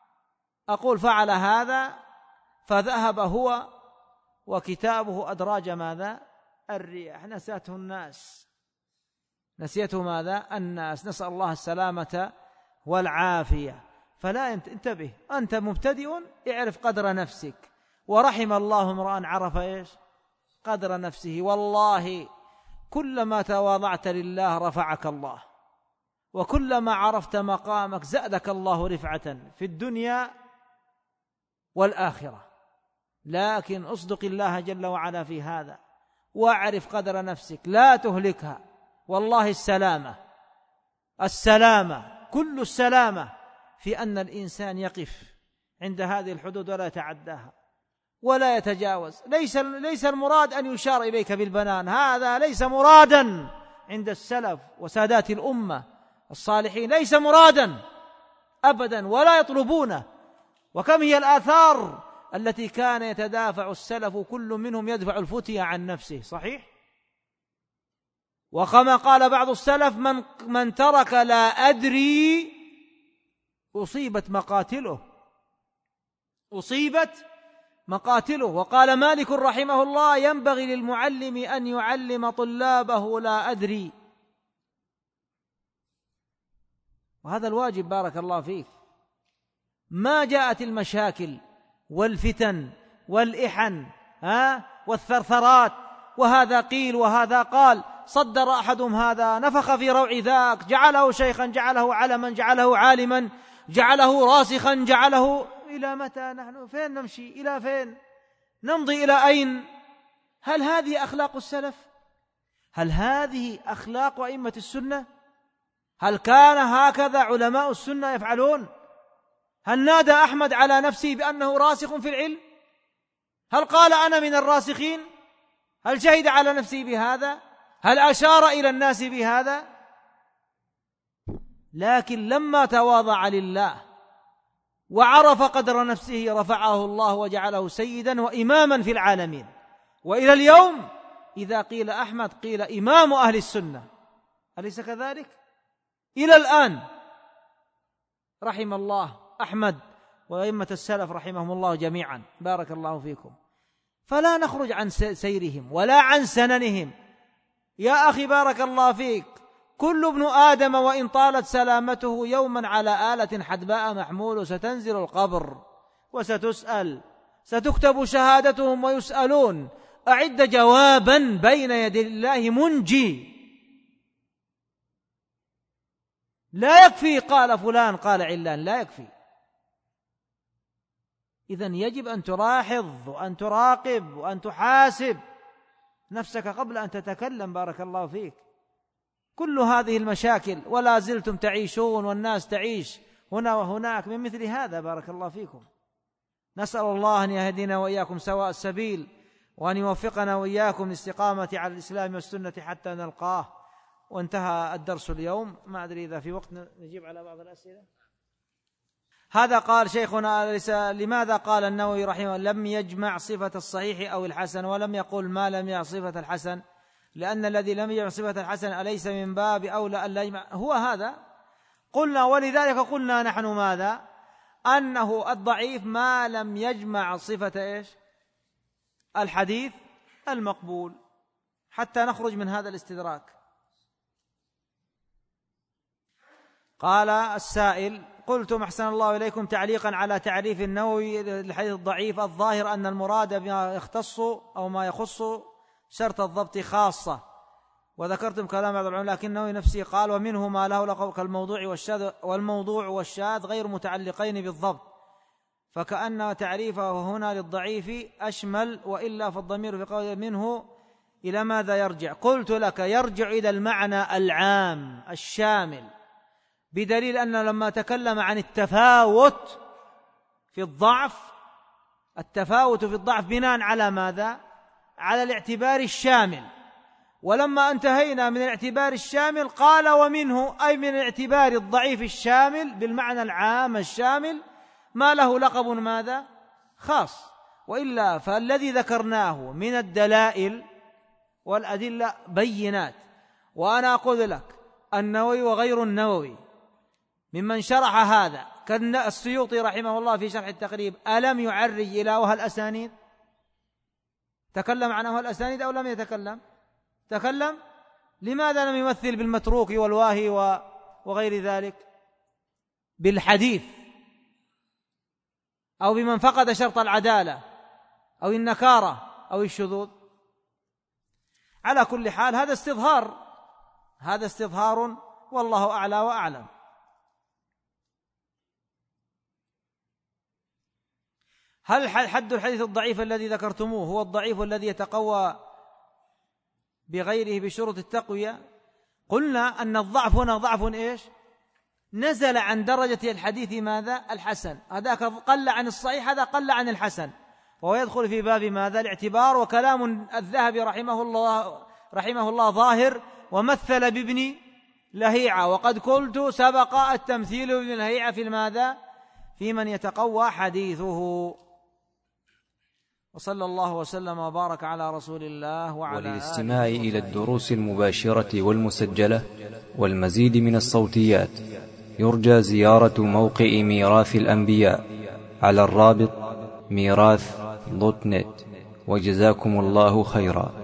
هذا، فذهب هو وكتابه أدراج ماذا؟ الرياح. نسيته الناس، نسيته ماذا؟ الناس. نسأل الله السلامة والعافية. فلا انتبه، أنت مبتدئ، اعرف قدر نفسك. ورحم الله امرأ عرف إيش؟ قدر نفسه. والله كلما تواضعت لله رفعك الله، وكلما عرفت مقامك زادك الله رفعة في الدنيا والآخرة. لكن أصدق الله جل وعلا في هذا، واعرف قدر نفسك، لا تهلكها. والله السلامة كل السلامة في أن الإنسان يقف عند هذه الحدود ولا يتعداها ولا يتجاوز. ليس المراد أن يشار إليك بالبنان، هذا ليس مرادا عند السلف وسادات الأمة الصالحين، ليس مرادا أبدا ولا يطلبونه. وكم هي الآثار التي كان يتدافع السلف كل منهم يدفع الفتية عن نفسه، صحيح؟ وكما قال بعض السلف من ترك لا أدري أصيبت مقاتله. وقال مالك رحمه الله ينبغي للمعلم أن يعلم طلابه لا أدري. وهذا الواجب بارك الله فيك. ما جاءت المشاكل والفتن والإحن والثرثرات، وهذا قيل وهذا قال، صدر أحدهم هذا، نفخ في روع ذاك، جعله شيخا، جعله علما، جعله عالما، جعله راسخا، جعله. إلى متى نحن؟ فين نمشي؟ إلى فين نمضي؟ إلى أين؟ هل هذه أخلاق السلف؟ هل هذه أخلاق أئمة السنة؟ هل كان هكذا علماء السنة يفعلون؟ هل نادى أحمد على نفسه بأنه راسخ في العلم؟ هل قال أنا من الراسخين؟ هل شهد على نفسه بهذا؟ هل أشار إلى الناس بهذا؟ لكن لما تواضع لله وعرف قدر نفسه رفعه الله وجعله سيدا وإماما في العالمين. وإلى اليوم إذا قيل أحمد قيل إمام أهل السنة، أليس كذلك؟ إلى الآن رحم الله أحمد وأئمة السلف رحمهم الله جميعا، بارك الله فيكم. فلا نخرج عن سيرهم ولا عن سننهم. يا أخي بارك الله فيك، كل ابن آدم وإن طالت سلامته يوما على آلة حدباء محمول، ستنزل القبر وستسأل، ستكتب شهادتهم ويسألون. أعد جوابا بين يدي الله منجي. لا يكفي قال فلان قال علان، لا يكفي. إذن يجب أن تلاحظ وأن تراقب وأن تحاسب نفسك قبل أن تتكلم، بارك الله فيك. كل هذه المشاكل ولا زلتم تعيشون والناس تعيش هنا وهناك من مثل هذا، بارك الله فيكم. نسأل الله أن يهدينا وإياكم سواء السبيل، وأن يوفقنا وإياكم للاستقامة على الإسلام والسنة حتى نلقاه. وانتهى الدرس اليوم. ما أدري إذا في وقت نجيب على بعض الأسئلة. هذا قال شيخنا لماذا قال النووي رحمه لم يجمع صفة الصحيح أو الحسن ولم يقول ما لم يجمع صفة الحسن؟ لأن الذي لم يجمع صفة الحسن أليس من باب أولى أن لا يجمع؟ هو هذا قلنا، ولذلك قلنا نحن ماذا؟ أنه الضعيف ما لم يجمع صفة إيش؟ الحديث المقبول، حتى نخرج من هذا الاستدراك. قال السائل: قلتم أحسن الله إليكم تعليقا على تعريف النووي للحديث الضعيف الظاهر أن المراد بما يختص أو ما يخص شرط الضبط خاصة، وذكرتم كلام بعض العلماء، لكن النووي نفسه قال ومنه ما له لقب كالموضوع والشاذ، والموضوع والشاذ غير متعلقين بالضبط، فكأن تعريفه هنا للضعيف أشمل، وإلا فالضمير في قوله منه إلى ماذا يرجع؟ قلت لك يرجع إلى المعنى العام الشامل، بدليل أن لما تكلم عن التفاوت في الضعف، التفاوت في الضعف بناء على ماذا؟ على الاعتبار الشامل. ولما انتهينا من الاعتبار الشامل قال ومنه أي من الاعتبار الضعيف الشامل بالمعنى العام الشامل ما له لقب ماذا؟ خاص. وإلا فالذي ذكرناه من الدلائل والأدلة بينات. وأنا أقول لك النووي وغير النووي ممن شرح هذا كان السيوطي رحمه الله في شرح التقريب ألم يعرج إلى وهى الأسانيد؟ تكلم عن وهى الأسانيد أو لم يتكلم؟ تكلم. لماذا لم يمثل بالمتروك والواهي وغير ذلك؟ بالحديث أو بمن فقد شرط العدالة أو النكارة أو الشذوذ. على كل حال هذا استظهار والله أعلى وأعلم. هل حد الحديث الضعيف الذي ذكرتموه هو الضعيف الذي يتقوى بغيره بشروط التقوية؟ قلنا أن الضعف هنا ضعف إيش؟ نزل عن درجة الحديث ماذا؟ الحسن. هذاك قل عن الصحيح، هذا قل عن الحسن، وهو يدخل في باب ماذا؟ الاعتبار. وكلام الذهبي رحمه الله ظاهر، ومثل بابن لهيعة، وقد قلت سبق التمثيل بابن لهيعة في الماذا؟ في من يتقوى حديثه. وصلى الله وسلم وبارك على رسول الله وعلى
وللاستماع إلى الدروس المباشرة والمسجلة والمزيد من الصوتيات يرجى زيارة موقع ميراث الأنبياء على الرابط ميراث.net. وجزاكم الله خيرا.